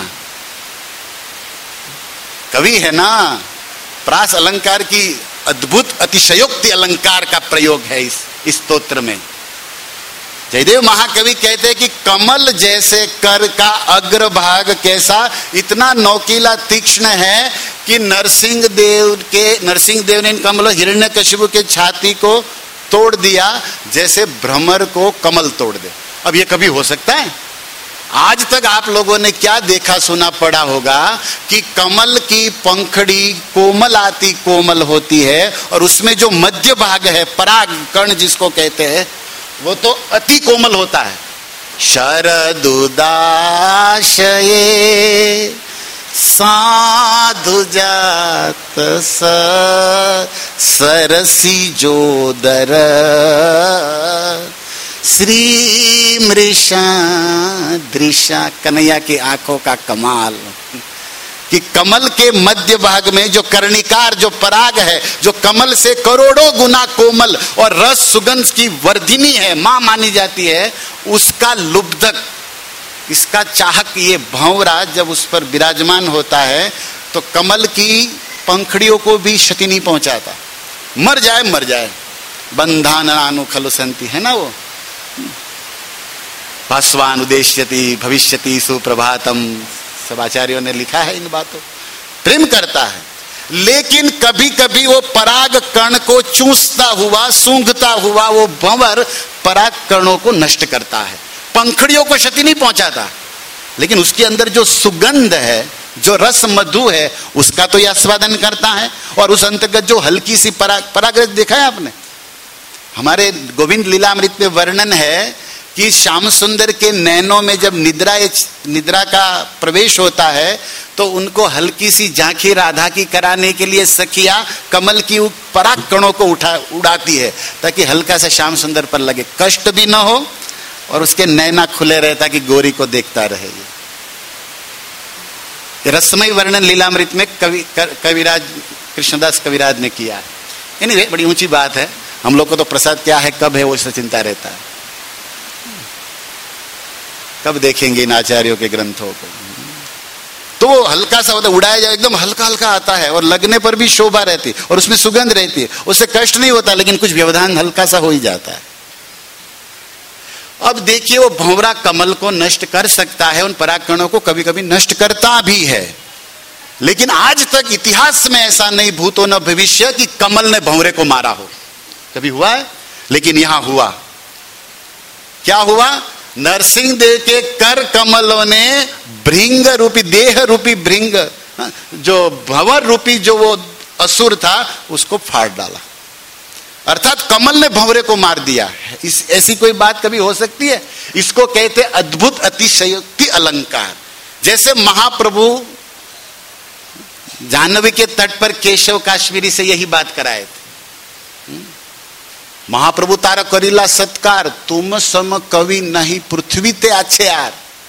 कवि है ना, प्रास अलंकार की अद्भुत अतिशयोक्ति अलंकार का प्रयोग है इस स्तोत्र में। जयदेव महाकवि कहते हैं कि कमल जैसे कर का अग्रभाग कैसा, इतना नौकीला तीक्ष्ण है कि नरसिंह देव ने इन कमल हिरण्यकशिपु के छाती को तोड़ दिया, जैसे भ्रमर को कमल तोड़ दे। अब ये कभी हो सकता है? आज तक आप लोगों ने क्या देखा सुना पड़ा होगा कि कमल की पंखड़ी कोमलाति कोमल होती है, और उसमें जो मध्य भाग है, पराग कर्ण जिसको कहते हैं, वो तो अति कोमल होता है। शरदुदाशये साधु जात सरसी जोदर श्री मृषा दृशा, कन्हैया की आंखों का कमाल कि कमल के मध्य भाग में जो कर्णिकार, जो पराग है, जो कमल से करोड़ों गुना कोमल और रस सुगंध की वर्धिनी है, मां मानी जाती है, उसका लुब्धक, इसका चाहक ये भंवरा जब उस पर विराजमान होता है तो कमल की पंखड़ियों को भी क्षति नहीं पहुंचाता। मर जाए मर जाए, बंधानानु खलु संति, है ना वो भास्वान उदेश्यति भविष्यति सुप्रभातम, सब आचार्यों ने लिखा है इन बातों। प्रेम करता है, लेकिन कभी कभी वो पराग कण को चूसता हुआ, सूंघता हुआ वो भंवर पराग कणों को नष्ट करता है। पंखड़ियों को क्षति नहीं पहुंचाता, लेकिन उसके अंदर जो सुगंध है, जो रस मधु है, उसका तो यह आस्वादन करता है। और उस अंतर्गत जो हल्की सी पराग रस देखा है आपने? हमारे गोविंद लीलामृत में वर्णन है कि श्याम सुंदर के नैनों में जब निद्रा का प्रवेश होता है तो उनको हल्की सी झांकी राधा की कराने के लिए सखिया कमल की पराग कणों को उड़ाती है, ताकि हल्का सा श्याम सुंदर पर लगे, कष्ट भी न हो और उसके नैना खुले रहे, ताकि गोरी को देखता रहे। ये रसमय वर्णन लीलामृत में कविराज कृष्णदास कविराज ने किया है। एनीवे, बड़ी ऊंची बात है। हम लोग को तो प्रसाद क्या है, कब है, वो इससे चिंता रहता है। कब देखेंगे इन आचार्यों के ग्रंथों को? तो वो हल्का सा होता, उड़ाया जाए, एकदम हल्का हल्का आता है और लगने पर भी शोभा रहती है और उसमें सुगंध रहती है, उससे कष्ट नहीं होता, लेकिन कुछ व्यवधान हल्का सा हो ही जाता है। अब देखिए, वो भंवरा कमल को नष्ट कर सकता है, उन परागकणों को कभी कभी नष्ट करता भी है, लेकिन आज तक इतिहास में ऐसा नहीं, भूतो न भविष्य, कि कमल ने भंवरे को मारा हो। कभी हुआ है? लेकिन यहां हुआ। क्या हुआ? नरसिंह देव के कर कमलों ने भृंग रूपी, देह रूपी भृंग, जो भंवर रूपी जो वो असुर था, उसको फाड़ डाला। अर्थात कमल ने भंवरे को मार दिया। ऐसी कोई बात कभी हो सकती है? इसको कहते अद्भुत अतिशयोक्ति अलंकार। जैसे महाप्रभु जाह्नवी के तट पर केशव काश्मीरी से यही बात कराए थे। महाप्रभु तारा करीला सत्कार, तुम सम कवि नहीं पृथ्वी ते आछे यार।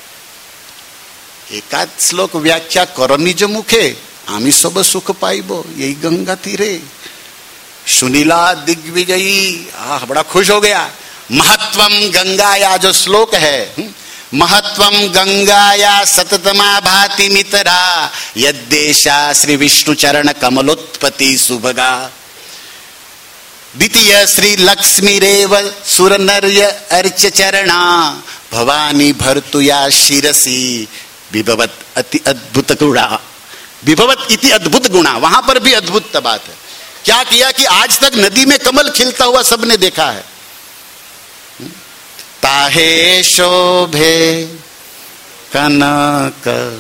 एकाद श्लोक व्याख्या करो निज मुखे, आमी सब सुख पाइबो, यही गंगा तीरे। सुनीला दिग्विजयी, बड़ा खुश हो गया। महत्वम गंगाया जो श्लोक है, महत्वम गंगाया सततमा भाति मितरा, यद्देशा श्री विष्णु चरण कमलोत्पत्ति सुभगा। द्वितीय श्री लक्ष्मी रेव सुर नर्य अर्च चरणा, भवानी भर्तुया शिरसी विभवत अति अद्भुत गुणा। विभवत इति अद्भुत गुणा, वहां पर भी अद्भुत बात है। क्या किया कि आज तक नदी में कमल खिलता हुआ सबने देखा है। ताहे शोभे कनक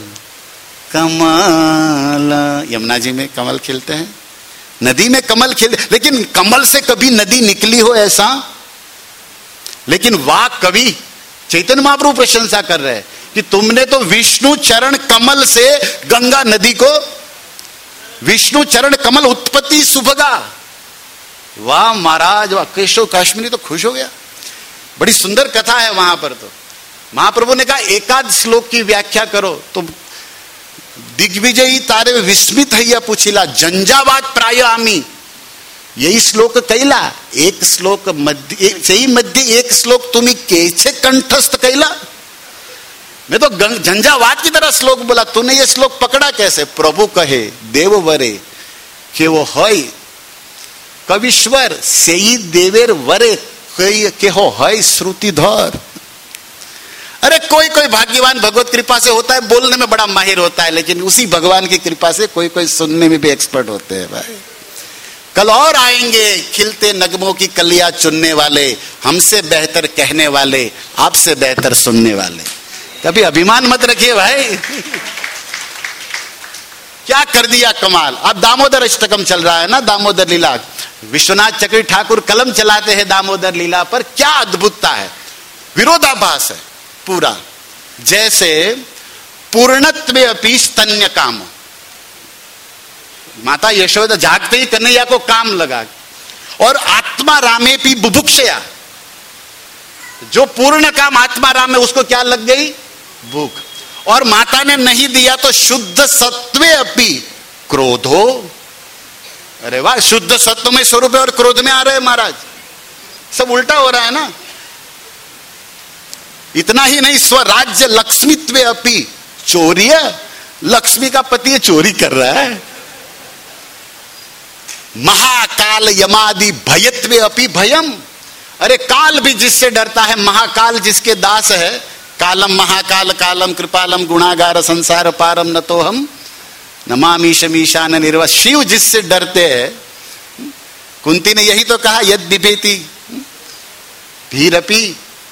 कमल, यमुना जी में कमल खिलते हैं, नदी में कमल खिल, लेकिन कमल से कभी नदी निकली हो ऐसा? लेकिन वाह कवि चैतन्य महाप्रभु प्रशंसा कर रहे हैं कि तुमने तो विष्णु चरण कमल से गंगा नदी को, विष्णु चरण कमल उत्पत्ति सुभगा। वाह महाराज, वाह। केशव काश्मीरी तो खुश हो गया। बड़ी सुंदर कथा है वहां पर। तो महाप्रभु ने कहा एकाद श्लोक की व्याख्या करो, तो दिग्विजयी तारे विस्मित हैया पूछिला, जंजावाद प्राय आमी, यही श्लोक कैला, एक श्लोक मध्य एक श्लोक तुम्ही कैसे कंठस्थ कैला? मैं तो झंझावात की तरह श्लोक बोला, तूने ये श्लोक पकड़ा कैसे? प्रभु कहे देव वरे के वो है कविश्वर सेई देवेर वरे के हो है श्रुतिधर। अरे कोई कोई भाग्यवान भगवत कृपा से होता है, बोलने में बड़ा माहिर होता है, लेकिन उसी भगवान की कृपा से कोई कोई सुनने में भी एक्सपर्ट होते हैं भाई। कल और आएंगे खिलते नगमों की कलियां चुनने वाले, हमसे बेहतर कहने वाले, आपसे बेहतर सुनने वाले। कभी अभिमान मत रखिए भाई। क्या कर दिया कमाल। अब दामोदर अष्टकम चल रहा है ना, दामोदर लीला, विश्वनाथ चक्री ठाकुर कलम चलाते हैं दामोदर लीला पर। क्या अद्भुतता है, विरोधाभास है पूरा। जैसे पूर्णत्वे अपि स्तन्य काम, माता यशोदा जागते ही कन्हैया को काम लगा, और आत्मा रामे भी बुभुक्षया, जो पूर्ण काम आत्मा राम में उसको क्या लग गई? भूख। और माता ने नहीं दिया तो शुद्ध सत्वे अपि क्रोधो। अरे वाह, शुद्ध सत्व में स्वरूप है और क्रोध में आ रहे हैं महाराज, सब उल्टा हो रहा है ना। इतना ही नहीं, स्वराज्य लक्ष्मीत्वे अपि चोरिय, लक्ष्मी का पति चोरी कर रहा है। महाकाल यमादि भयत्वे अपि भयम, अरे काल भी जिससे डरता है, महाकाल जिसके दास है, कालम महाकाल कालम कृपालम गुणागार संसार पारम न तो हम नमामीश मीशान निर्वा, शिव जिससे डरते हैं, कुंती ने यही तो कहा, यद बिभेति भीरपी,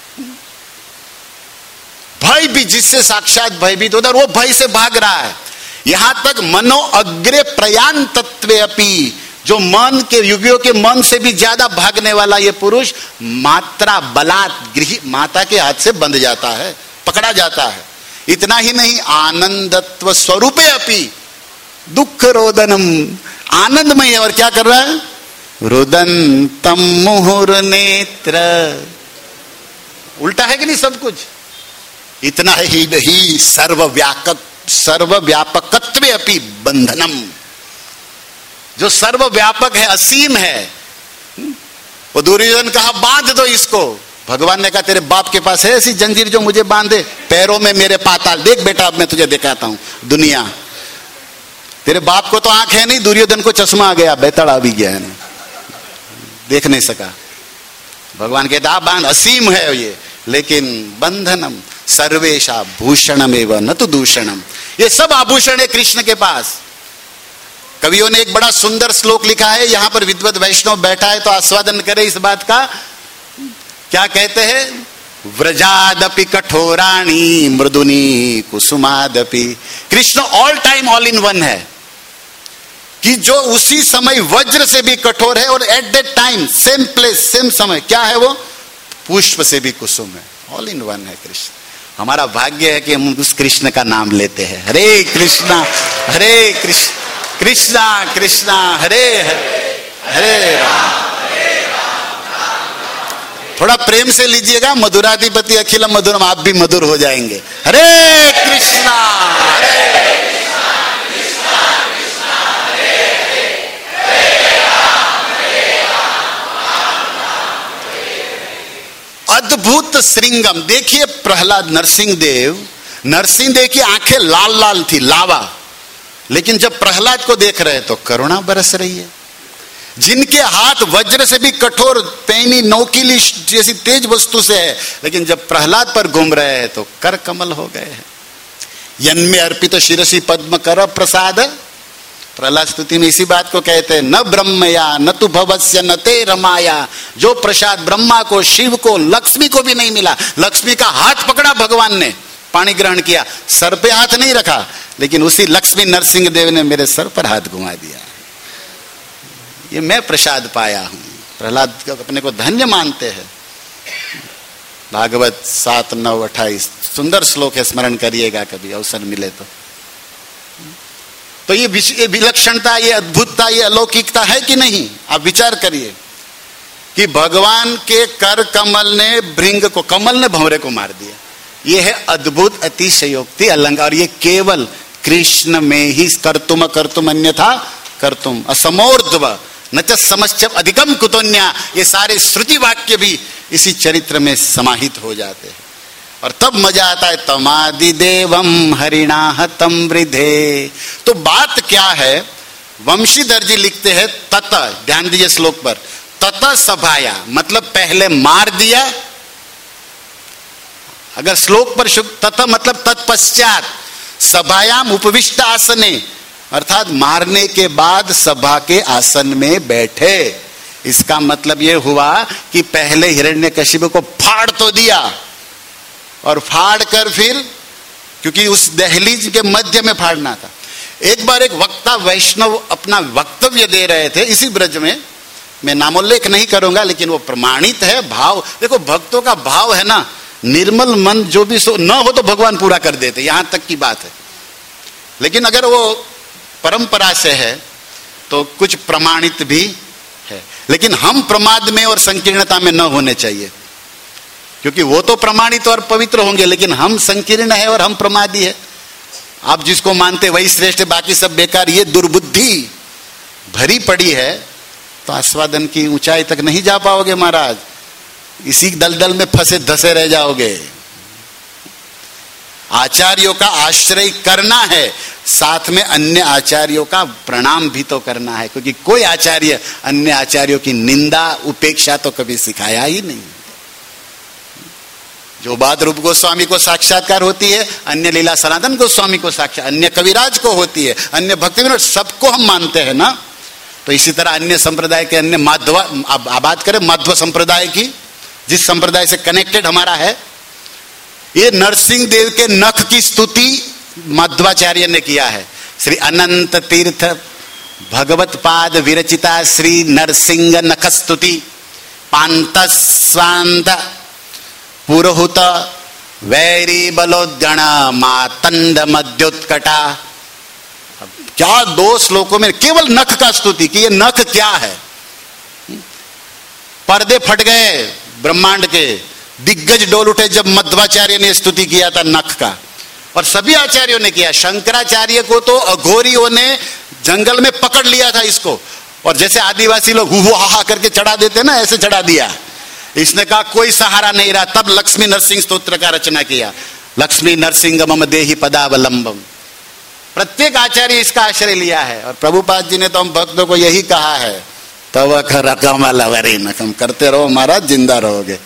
भय भी जिससे साक्षात भयभीत होता है, वो भय से भाग रहा है। यहां तक मनो अग्रे प्रयाण तत्वे अपि, जो मन के युगियों के मन से भी ज्यादा भागने वाला ये पुरुष मात्रा बलात् गृह, माता के हाथ से बंध जाता है, पकड़ा जाता है। इतना ही नहीं, आनंदत्व स्वरूपे अपि दुख रोदनम, आनंदमय है और क्या कर रहा है, रुदन तम मुहुर नेत्र, उल्टा है कि नहीं सब कुछ। इतना ही नहीं, सर्वव्यापकत्वे अपि बंधनम, जो सर्वव्यापक है, असीम है। वो दुर्योधन कहा बांध दो इसको, भगवान ने कहा तेरे बाप के पास है ऐसी जंजीर जो मुझे बांधे, पैरों में मेरे पाताल, देख बेटा अब मैं तुझे दिखाता हूं दुनिया। तेरे बाप को तो आंख है नहीं, दुर्योधन को चश्मा आ गया, बेताड़ आ भी गया है, देख नहीं सका। भगवान कहता आप बांध, असीम है ये, लेकिन बंधनम सर्वेशा भूषणमेव न तो दूषणम, ये सब आभूषण है कृष्ण के पास। कवियों ने एक बड़ा सुंदर श्लोक लिखा है, यहां पर विद्वत वैष्णव बैठा है तो आस्वादन करे इस बात का। क्या कहते हैं, व्रजादपि कठोराणी मृदुनी कुसुमादपि, Krishna all time all in one है, कि जो उसी समय वज्र से भी कठोर है और at that time same place same समय क्या है, वो पुष्प से भी कुसुम है, ऑल इन वन है कृष्ण। हमारा भाग्य है कि हम उस कृष्ण का नाम लेते हैं, हरे कृष्णा कृष्णा कृष्णा हरे हरे हरे राम। थोड़ा प्रेम से लीजिएगा, मधुराधिपति अखिल मधुरम, आप भी मधुर हो जाएंगे। हरे कृष्णा अद्भुत श्रृंगम। देखिए प्रहलाद, नरसिंह देव की आंखें लाल लाल थी, लावा, लेकिन जब प्रहलाद को देख रहे तो करुणा बरस रही है। जिनके हाथ वज्र से भी कठोर, पैनी नौकीली जैसी तेज वस्तु से है, लेकिन जब प्रहलाद पर घूम रहे हैं तो कर कमल हो गए हैं। यन्मे अर्पित शिरसी पद्म कर प्रसाद, प्रहलाद स्तुति में इसी बात को कहते हैं, न ब्रह्मया न तु भवस्य न ते रमाया, जो प्रसाद ब्रह्मा को, शिव को, लक्ष्मी को भी नहीं मिला। लक्ष्मी का हाथ पकड़ा भगवान ने, पानी ग्रहण किया, सर पे हाथ नहीं रखा, लेकिन उसी लक्ष्मी नरसिंह देव ने मेरे सर पर हाथ घुमा दिया, ये मैं प्रसाद पाया हूं। प्रहलाद अपने को धन्य मानते हैं। भागवत 7-9-28 सुंदर श्लोक है, स्मरण करिएगा कभी अवसर मिले तो ये विलक्षणता, ये अद्भुतता, ये अलौकिकता है कि नहीं। आप विचार करिए कि भगवान के कर कमल ने भृंग को, कमल ने भंवरे को मार दिया। ये है अद्भुत अतिशयोक्ति अलंकार, और ये केवल कृष्ण में ही कर्तुम कर्तुम अन्यथा कर्तुम असमोर्ध्व न च समश्च अधिकम कुतोन्या, ये सारे श्रुति वाक्य भी इसी चरित्र में समाहित हो जाते हैं। और तब मजा आता है, तमादि देवम हरिणा हतम वृद्धे। तो बात क्या है, वंशीधर जी लिखते हैं तत, ध्यान दीजिए श्लोक पर, तत सभाया मतलब पहले मार दिया। अगर श्लोक पर तत मतलब तत्पश्चात, सभायाम उपविष्ट आसने, अर्थात मारने के बाद सभा के आसन में बैठे। इसका मतलब यह हुआ कि पहले हिरण्यकशिपु को फाड़ तो दिया, और फाड़ कर फिर, क्योंकि उस दहलीज के मध्य में फाड़ना था। एक बार एक वक्ता वैष्णव अपना वक्तव्य दे रहे थे इसी ब्रज में, मैं नामोल्लेख नहीं करूंगा, लेकिन वो प्रमाणित है। भाव देखो, भक्तों का भाव है ना, निर्मल मन जो भी न हो तो भगवान पूरा कर देते, यहां तक की बात है। लेकिन अगर वो परंपरा से है तो कुछ प्रमाणित भी है। लेकिन हम प्रमाद में और संकीर्णता में न होने चाहिए, क्योंकि वो तो प्रमाणित और पवित्र होंगे, लेकिन हम संकीर्ण है और हम प्रमादी है। आप जिसको मानते वही श्रेष्ठ है, बाकी सब बेकार, ये दुर्बुद्धि भरी पड़ी है तो आस्वादन की ऊंचाई तक नहीं जा पाओगे महाराज, इसी दलदल में फंसे धसे रह जाओगे। आचार्यों का आश्रय करना है, साथ में अन्य आचार्यों का प्रणाम भी तो करना है, क्योंकि कोई आचार्य अन्य आचार्यों की निंदा उपेक्षा तो कभी सिखाया ही नहीं। जो बात रूप गोस्वामी को साक्षात्कार होती है, अन्य लीला सनातन गोस्वामी को साक्षात, अन्य कविराज को होती है, अन्य भक्ति विनोद, सबको हम मानते हैं ना। तो इसी तरह अन्य संप्रदाय के अन्य माध्व, अब बात करें माध्व संप्रदाय की, जिस संप्रदाय से कनेक्टेड हमारा है, ये नरसिंह देव के नख की स्तुति मध्वाचार्य ने किया है। श्री अनंत तीर्थ भगवत पाद विरचिता श्री नरसिंह नख स्तुति पांत स्वांत पुरोहुत वैरी बलोद्गण मातंड मध्योत्कटा। क्या 2 श्लोकों में केवल नख का स्तुति कि ये नख क्या है। पर्दे फट गए ब्रह्मांड के, दिग्गज डोल उठे जब मध्वाचार्य ने स्तुति किया था नख का, और सभी आचार्यों ने किया। शंकराचार्य को तो अघोरियों ने जंगल में पकड़ लिया था इसको, और जैसे आदिवासी लोग हु हा करके चढ़ा देते ना, ऐसे चढ़ा दिया। इसने कहा कोई सहारा नहीं रहा, तब लक्ष्मी नरसिंह स्तोत्र का रचना किया। लक्ष्मी नरसिंह मम देहि पदावलंबम। प्रत्येक आचार्य इसका आश्रय लिया है, और प्रभुपाद जी ने तो हम भक्तों को यही कहा है, तव कम करते रहो महाराज, जिंदा रहोगे,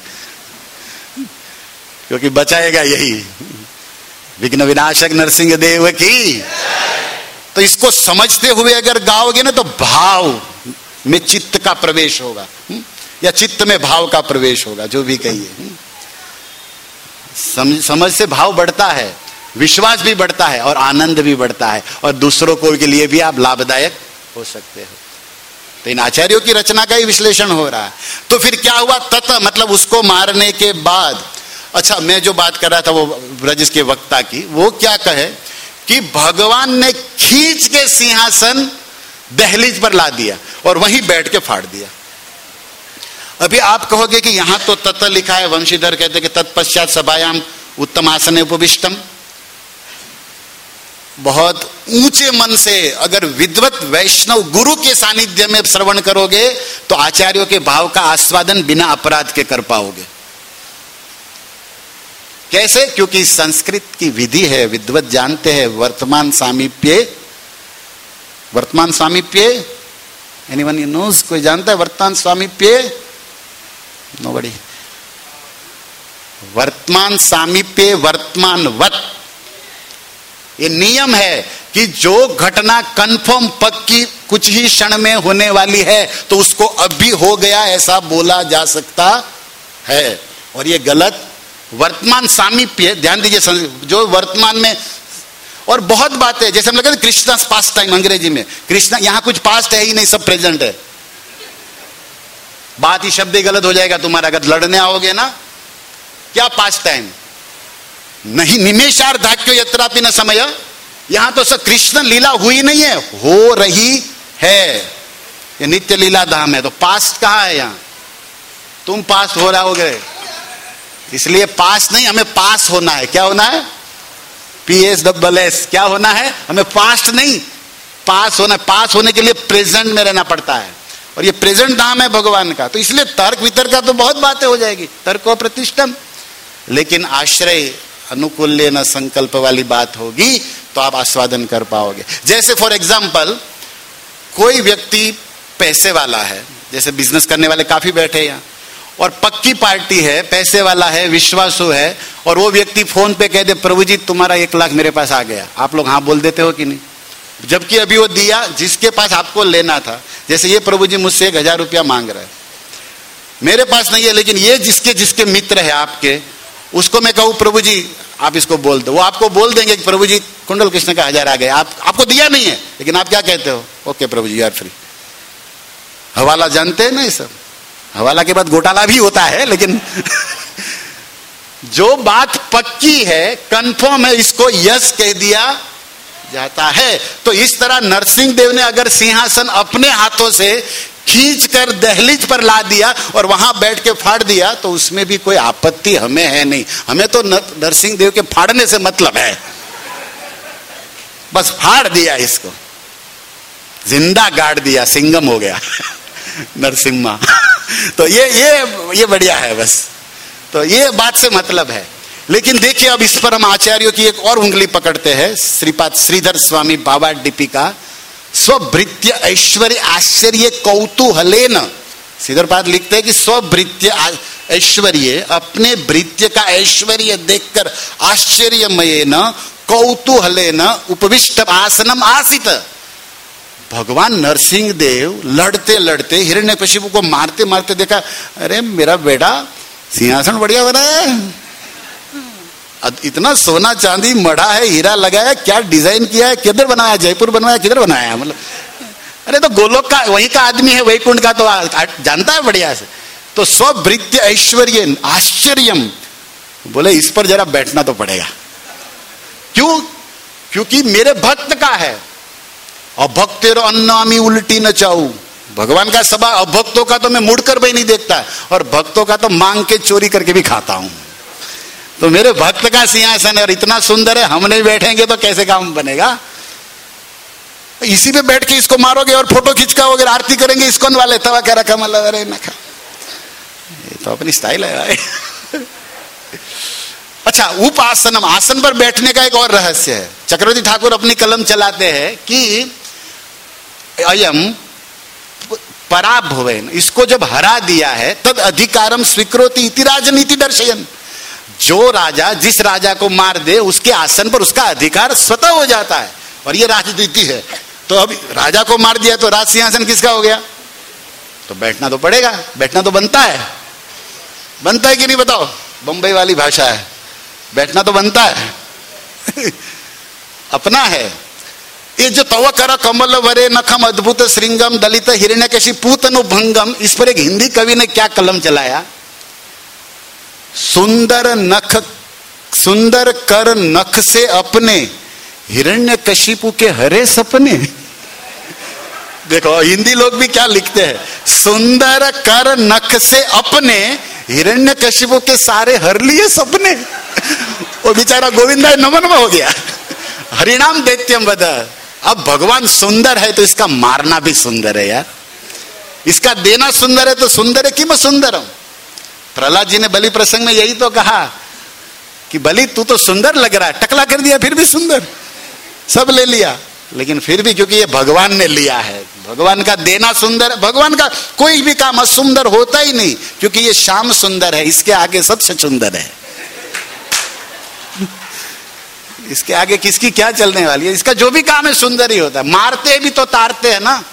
क्योंकि बचाएगा यही। विघ्न विनाशक नरसिंह देव की। तो इसको समझते हुए अगर गाओगे ना, तो भाव में चित्त का प्रवेश होगा, या चित्त में भाव का प्रवेश होगा, जो भी कहिए। समझ से भाव बढ़ता है, विश्वास भी बढ़ता है, और आनंद भी बढ़ता है, और दूसरों को के लिए भी आप लाभदायक हो सकते हो। तो इन आचार्यों की रचना का ही विश्लेषण हो रहा है। तो फिर क्या हुआ, तत मतलब उसको मारने के बाद, अच्छा मैं जो बात कर रहा था वो ब्रज के वक्ता की, वो क्या कहे कि भगवान ने खींच के सिंहासन दहलीज पर ला दिया और वहीं बैठ के फाड़ दिया। अभी आप कहोगे कि यहां तो तत लिखा है, वंशीधर कहते कि तत्पश्चात सभायाम उत्तम आसने उपविष्टम। बहुत ऊंचे मन से अगर विद्वत वैष्णव गुरु के सानिध्य में श्रवण करोगे तो आचार्यों के भाव का आस्वादन बिना अपराध के कर पाओगे। कैसे? क्योंकि संस्कृत की विधि है, विद्वत जानते हैं। वर्तमान सामीप्य एनीवन नोज? कोई जानता है वर्तमान सामीप्य? नोबडी। वर्तमान सामीप्य वर्तमानवत, ये नियम है कि जो घटना कंफर्म पक्की कुछ ही क्षण में होने वाली है तो उसको अभी हो गया ऐसा बोला जा सकता है, और ये गलत। वर्तमान सामीप्य, ध्यान दीजिए, जो वर्तमान में, और बहुत बातें जैसे हम लोग कहते हैं कृष्णा's पास्ट टाइम अंग्रेजी में, कृष्णा, यहां कुछ पास्ट है ही नहीं, सब प्रेजेंट है। बात ही शब्द ही गलत हो जाएगा तुम्हारा अगर लड़ने आओगे ना। क्या पास्ट टाइम? नहीं, निमेषार्धाक्यो यत्रापि न समय। यहां तो सब कृष्ण लीला हुई नहीं है, हो रही है। ये नित्य लीला धाम है, तो पास्ट कहां है? यहां तुम पास्ट हो रहोगे, इसलिए पास नहीं, हमें पास होना है। क्या होना है? PSSS। क्या होना है? हमें पास्ट नहीं, पास होना। पास होने के लिए प्रेजेंट में रहना पड़ता है, और ये प्रेजेंट धाम है भगवान का। तो इसलिए तर्क वितर्क का तो बहुत बातें हो जाएगी, तर्को प्रतिष्ठम, लेकिन आश्रय अनुकूल्य न संकल्प वाली बात होगी तो आप आस्वादन कर पाओगे। जैसे फॉर एग्जाम्पल कोई व्यक्ति पैसे वाला है, जैसे बिजनेस करने वाले काफी बैठे यहाँ, और पक्की पार्टी है, पैसे वाला है, विश्वासु है, और वो व्यक्ति फोन पे कह दे प्रभु जी तुम्हारा 1 लाख मेरे पास आ गया, आप लोग हाँ बोल देते हो कि नहीं? जबकि अभी वो दिया जिसके पास आपको लेना था। जैसे ये प्रभु जी मुझसे 1000 रुपया मांग रहा है, मेरे पास नहीं है, लेकिन ये जिसके जिसके मित्र है आपके, उसको मैं कहूँ प्रभु जी आप इसको बोल दो, वो आपको बोल देंगे कि प्रभु जी कुंडल कृष्ण का 1000 आ गया, आपको दिया नहीं है, लेकिन आप क्या कहते हो? ओके प्रभु जी, यू आर फ्री। हवाला जानते हैं ना ये सब? हवाला के बाद घोटाला भी होता है, लेकिन जो बात पक्की है, कंफर्म है, इसको यस कह दिया जाता है। तो इस तरह नरसिंह देव ने अगर सिंहासन अपने हाथों से खींचकर दहलीज पर ला दिया और वहां बैठ के फाड़ दिया तो उसमें भी कोई आपत्ति हमें है नहीं। हमें तो नरसिंह देव के फाड़ने से मतलब है, बस फाड़ दिया, इसको जिंदा गाड़ दिया, सिंगम हो गया नरसिम्हा। तो ये बढ़िया है बस। तो ये बात से मतलब है। लेकिन देखिए अब इस पर हम आचार्यों की एक और उंगली पकड़ते हैं। श्रीपाद श्रीधर स्वामी बाबा दीपिका स्वभृत्य ऐश्वर्य आश्चर्य कौतूहलेन, श्रीधरपाद लिखते हैं कि स्वभृत्य ऐश्वर्य, अपने भृत्य का ऐश्वर्य देखकर आश्चर्यमय न कौतूहले न उपविष्ट आसनम आसित। भगवान नरसिंह देव लड़ते लड़ते हिरण्यकशिपु को मारते मारते देखा, अरे मेरा बेटा सिंहासन बढ़िया बना है, इतना सोना चांदी मढ़ा है, हीरा लगाया, क्या डिजाइन किया है, किधर बनाया, जयपुर बनवाया, किधर बनाया, मतलब अरे तो गोलोक का वहीं का आदमी है, वैकुंठ का तो जानता है बढ़िया से। तो स्वभृत्य ऐश्वर्य आश्चर्यम, बोले इस पर जरा बैठना तो पड़ेगा। क्यों? क्योंकि मेरे भक्त का है। अभक्तेरो अन्नामी उल्टी न चाहूं, भगवान का सभा अभक्तों का तो मैं मुड़कर भी नहीं देखता, और भक्तों का तो मांग के चोरी करके भी खाता हूं। तो मेरे भक्त का सिंहासन है और इतना सुंदर है, हम नहीं बैठेंगे तो कैसे काम बनेगा? इसी पे बैठ के इसको मारोगे और फोटो खिंचकाओगे, आरती करेंगे इस्कॉन वाले, तवा क्या रखा मतलब, अरे ना खा, ये तो अपनी स्टाइल है भाई। अच्छा, उपासनम, आसन पर बैठने का एक और रहस्य है। चक्रवर्ती ठाकुर अपनी कलम चलाते हैं कि अयम पराभवेन, इसको जब हरा दिया है तद अधिकारम स्वीकृति इति राजनीति दर्शयन। जो राजा जिस राजा को मार दे उसके आसन पर उसका अधिकार स्वतः हो जाता है, और ये राजनीति है। तो अब राजा को मार दिया तो राज सिंहासन किसका हो गया? तो बैठना तो पड़ेगा, बैठना तो बनता है। बनता है कि नहीं बताओ? बंबई वाली भाषा है, बैठना तो बनता है। अपना है। ये जो तव कर कमल वरे नखम अद्भुत श्रृंगम दलित हिरण्यकशिपु तनु भंगम, इस पर एक हिंदी कवि ने क्या कलम चलाया, सुंदर नख, सुंदर कर नख से अपने हिरण्यकशिपु के हरे सपने। देखो हिंदी लोग भी क्या लिखते हैं, सुंदर कर नख से अपने हिरण्यकशिपु के सारे हर लिए सपने। वो बेचारा गोविंदा नमन में हो गया। हरिनाम दैत्यम वद। अब भगवान सुंदर है तो इसका मारना भी सुंदर है यार, इसका देना सुंदर है, तो सुंदर है किम सुंदरम। प्रहलाद जी ने बलि प्रसंग में यही तो कहा कि बलि तू तो सुंदर लग रहा है, टकला कर दिया फिर भी सुंदर, सब ले लिया, लेकिन फिर भी क्योंकि ये भगवान ने लिया है, भगवान का देना सुंदर। भगवान का कोई भी काम असुंदर होता ही नहीं, क्योंकि ये श्याम सुंदर है, इसके आगे सब सुंदर है। इसके आगे किसकी क्या चलने वाली है, इसका जो भी काम है सुंदर ही होता है। मारते भी तो तारते हैं ना,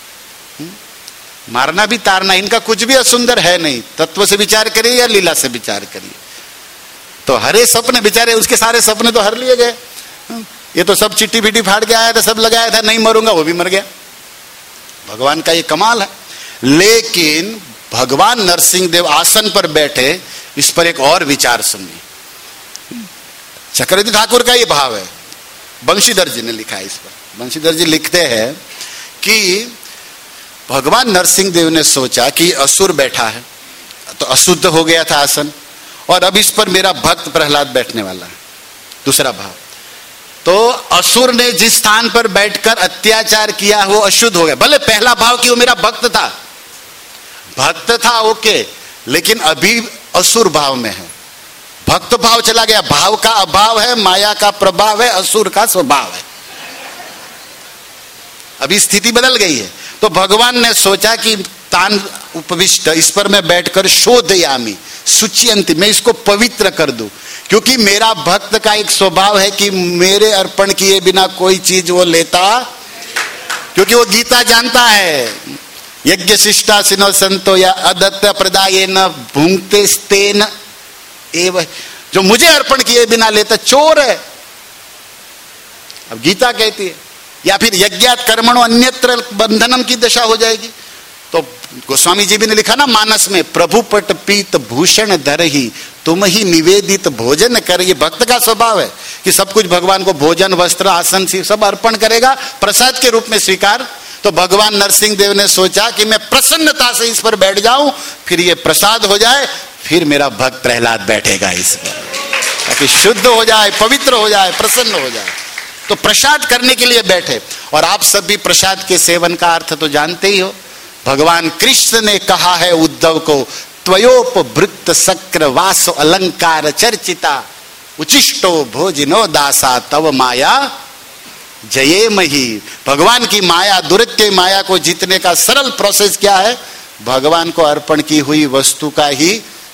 मारना भी तारना, इनका कुछ भी असुंदर है नहीं। तत्व से विचार करिए या लीला से विचार करिए। तो हरे सपने, बेचारे उसके सारे सपने तो हर लिए गए। ये तो सब चिट्ठी बिट्टी फाड़ के आया था, सब लगाया था नहीं मरूंगा, वो भी मर गया। भगवान का ये कमाल है। लेकिन भगवान नरसिंह देव आसन पर बैठे, इस पर एक और विचार सुनिए। चक्रवर्ती ठाकुर का ये भाव है, बंशीधर जी ने लिखा है इस पर। बंशीधर जी लिखते हैं कि भगवान नरसिंह देव ने सोचा कि असुर बैठा है तो अशुद्ध हो गया था आसन, और अब इस पर मेरा भक्त प्रहलाद बैठने वाला है, दूसरा भाव। तो असुर ने जिस स्थान पर बैठकर अत्याचार किया वो अशुद्ध हो गया। भले पहला भाव कि वो मेरा भक्त था, भक्त था ओके, लेकिन अभी असुर भाव में है, भक्त भाव चला गया। भाव का अभाव है, माया का प्रभाव है, असुर का स्वभाव है। अभी स्थिति बदल गई है। तो भगवान ने सोचा कि तान उपविष्ट, इस पर मैं बैठकर शोधयामी सुचियंती, मैं इसको पवित्र कर दूं, क्योंकि मेरा भक्त का एक स्वभाव है कि मेरे अर्पण किए बिना कोई चीज वो लेता, क्योंकि वो गीता जानता है, यज्ञ शिष्टा सिनो संतो या अदत्त प्रदाये न भूंगते स्तेन एव, जो मुझे अर्पण किए बिना लेता चोर है। अब गीता कहती है, या फिर यज्ञात कर्मणो अन्यत्र बंधनम की दशा हो जाएगी। तो गोस्वामी जी भी ने लिखा ना मानस में, प्रभु पट पीत भूषण धर ही तुम ही निवेदित भोजन कर। ये भक्त का स्वभाव है कि सब कुछ भगवान को, भोजन वस्त्र आसन सब अर्पण करेगा, प्रसाद के रूप में स्वीकार। तो भगवान नरसिंह देव ने सोचा कि मैं प्रसन्नता से इस पर बैठ जाऊं, फिर ये प्रसाद हो जाए, फिर मेरा भक्त प्रहलाद बैठेगा इस पर, ताकि शुद्ध हो जाए, पवित्र हो जाए, प्रसन्न हो जाए। तो प्रसाद करने के लिए बैठे। और आप सब भी प्रसाद के सेवन का अर्थ तो जानते ही हो। भगवान कृष्ण ने कहा है उद्धव को, त्वयोपभृत शक्र वास अलंकार चर्चिता उचिष्टो भोजिनो दासा तव माया जये मही। भगवान की माया, दुर्त्य माया को जीतने का सरल प्रोसेस क्या है? भगवान को अर्पण की हुई वस्तु का ही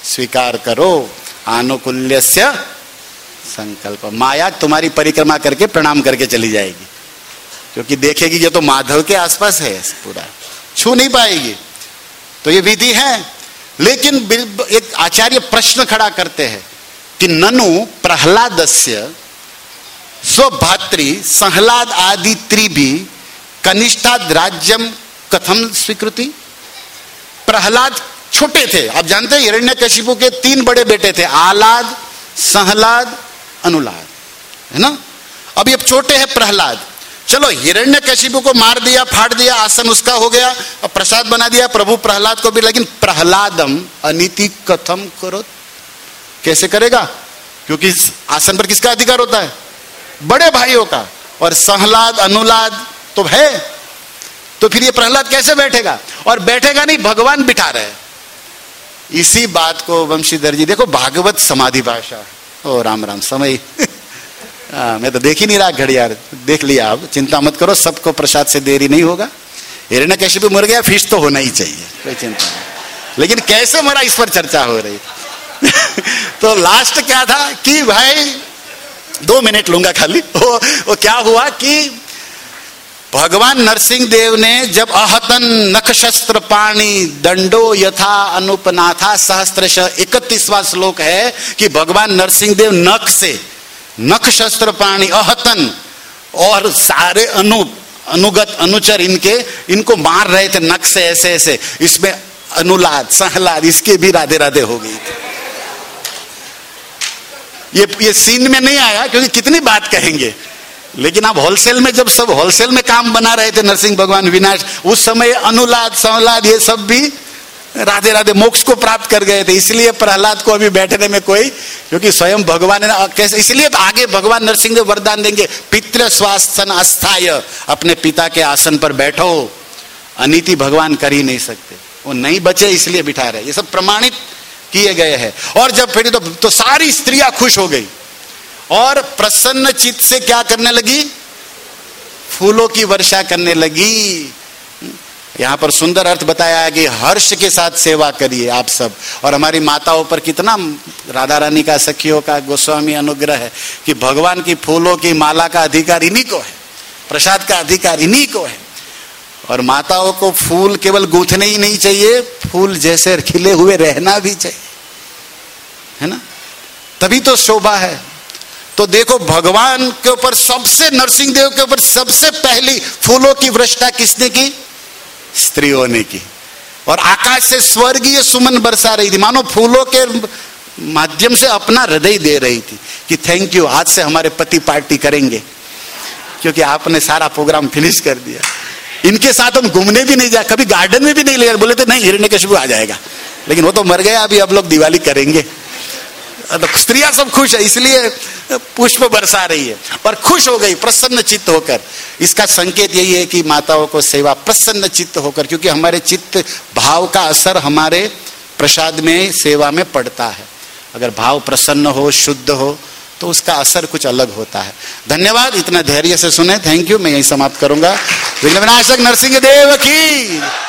स्वीकार करो आनुकूल्यस्य संकल्प। माया तुम्हारी परिक्रमा करके प्रणाम करके चली जाएगी, क्योंकि देखेगी ये तो माधव के आसपास है, पूरा छू नहीं पाएगी। तो ये विधि है। लेकिन एक आचार्य प्रश्न खड़ा करते हैं कि ननु प्रहलादस्य स्वभात्री संहलाद आदि त्रिभी कनिष्ठाद राज्यम कथम स्वीकृति। प्रहलाद छोटे थे, आप जानते हैं हिरण्यकशिपु के 3 बड़े बेटे थे, आलाद, संहलाद, अनुलाद, है ना। अब ये छोटे हैं प्रहलाद। चलो हिरण्यकशिपु को मार दिया, फाड़ दिया, आसन उसका हो गया, अब प्रसाद बना दिया प्रभु प्रहलाद को भी। लेकिन प्रहलादम अनीति कथम करो, कैसे करेगा? क्योंकि आसन पर किसका अधिकार होता है? बड़े भाइयों का। और संहलाद अनुलाद तो है, तो फिर ये प्रहलाद कैसे बैठेगा? और बैठेगा नहीं, भगवान बिठा रहे। इसी बात को वंशीधर जी देखो, भागवत समाधि भाषा। ओ राम राम समय मैं तो देख ही नहीं रहा घड़ी यार, देख लिया। अब चिंता मत करो, सबको प्रसाद से देरी नहीं होगा। हिरण्यकशिपु मर गया, फिश तो होना ही चाहिए, कोई चिंता नहीं। लेकिन कैसे मरा इस पर चर्चा हो रही तो लास्ट क्या था कि भाई 2 मिनट लूंगा खाली। वो क्या हुआ कि भगवान नरसिंह देव ने जब अहतन नख शस्त्र पाणी दंडो यथा अनुपनाथा सहस्त्रश 31वां श्लोक है कि भगवान नरसिंह देव नख से, नख शस्त्र पाणी अहतन और सारे अनुगत अनुचर इनको मार रहे थे नख से, ऐसे ऐसे। इसमें अनुलाद संहलाद इसके भी राधे राधे हो गई थी। ये सीन में नहीं आया क्योंकि कितनी बात कहेंगे, लेकिन आप होलसेल में जब सब होलसेल में काम बना रहे थे नरसिंह भगवान विनाश, उस समय अनुलाद संहलाद ये सब भी राधे राधे मोक्ष को प्राप्त कर गए थे। इसलिए प्रहलाद को अभी बैठने में कोई, क्योंकि स्वयं भगवान ने कैसे, इसलिए तो आगे भगवान नरसिंह देव वरदान देंगे, पितृ स्वास्थन अस्थाय, अपने पिता के आसन पर बैठो। अनीति भगवान कर ही नहीं सकते, वो नहीं बचे इसलिए बिठा रहे। ये सब प्रमाणित किए गए हैं। और जब फिर तो सारी स्त्रियां खुश हो गई और प्रसन्न चित्त से क्या करने लगी? फूलों की वर्षा करने लगी। यहां पर सुंदर अर्थ बताया है कि हर्ष के साथ सेवा करिए आप सब। और हमारी माताओं पर कितना राधा रानी का, सखियों का, गोस्वामी अनुग्रह है कि भगवान की फूलों की माला का अधिकार इन्हीं को है, प्रसाद का अधिकार इन्हीं को है। और माताओं को फूल केवल गूंथने ही नहीं चाहिए, फूल जैसे खिले हुए रहना भी चाहिए, है ना, तभी तो शोभा है। तो देखो भगवान के ऊपर सबसे, नरसिंह देव के ऊपर सबसे पहली फूलों की वर्षा किसने की? स्त्रियों ने की। और आकाश से स्वर्गीय सुमन बरसा रही थी, मानो फूलों के माध्यम से अपना हृदय दे रही थी कि थैंक यू, आज से हमारे पति पार्टी करेंगे क्योंकि आपने सारा प्रोग्राम फिनिश कर दिया। इनके साथ हम घूमने भी नहीं जाए, कभी गार्डन में भी नहीं ले, बोले थे नहीं हिरण्यकशिपु आ जाएगा, लेकिन वो तो मर गया, अभी अब लोग दिवाली करेंगे। तो स्त्रियां सब खुश है, इसलिए पुष्प बरसा रही है और खुश हो गई प्रसन्न चित्त होकर। इसका संकेत यही है कि माताओं को सेवा प्रसन्न चित्त होकर, क्योंकि हमारे चित्त भाव का असर हमारे प्रसाद में, सेवा में पड़ता है। अगर भाव प्रसन्न हो, शुद्ध हो, तो उसका असर कुछ अलग होता है। धन्यवाद, इतना धैर्य से सुने, थैंक यू। मैं यही समाप्त करूंगा। विघ्न विनाशक नरसिंह देव की।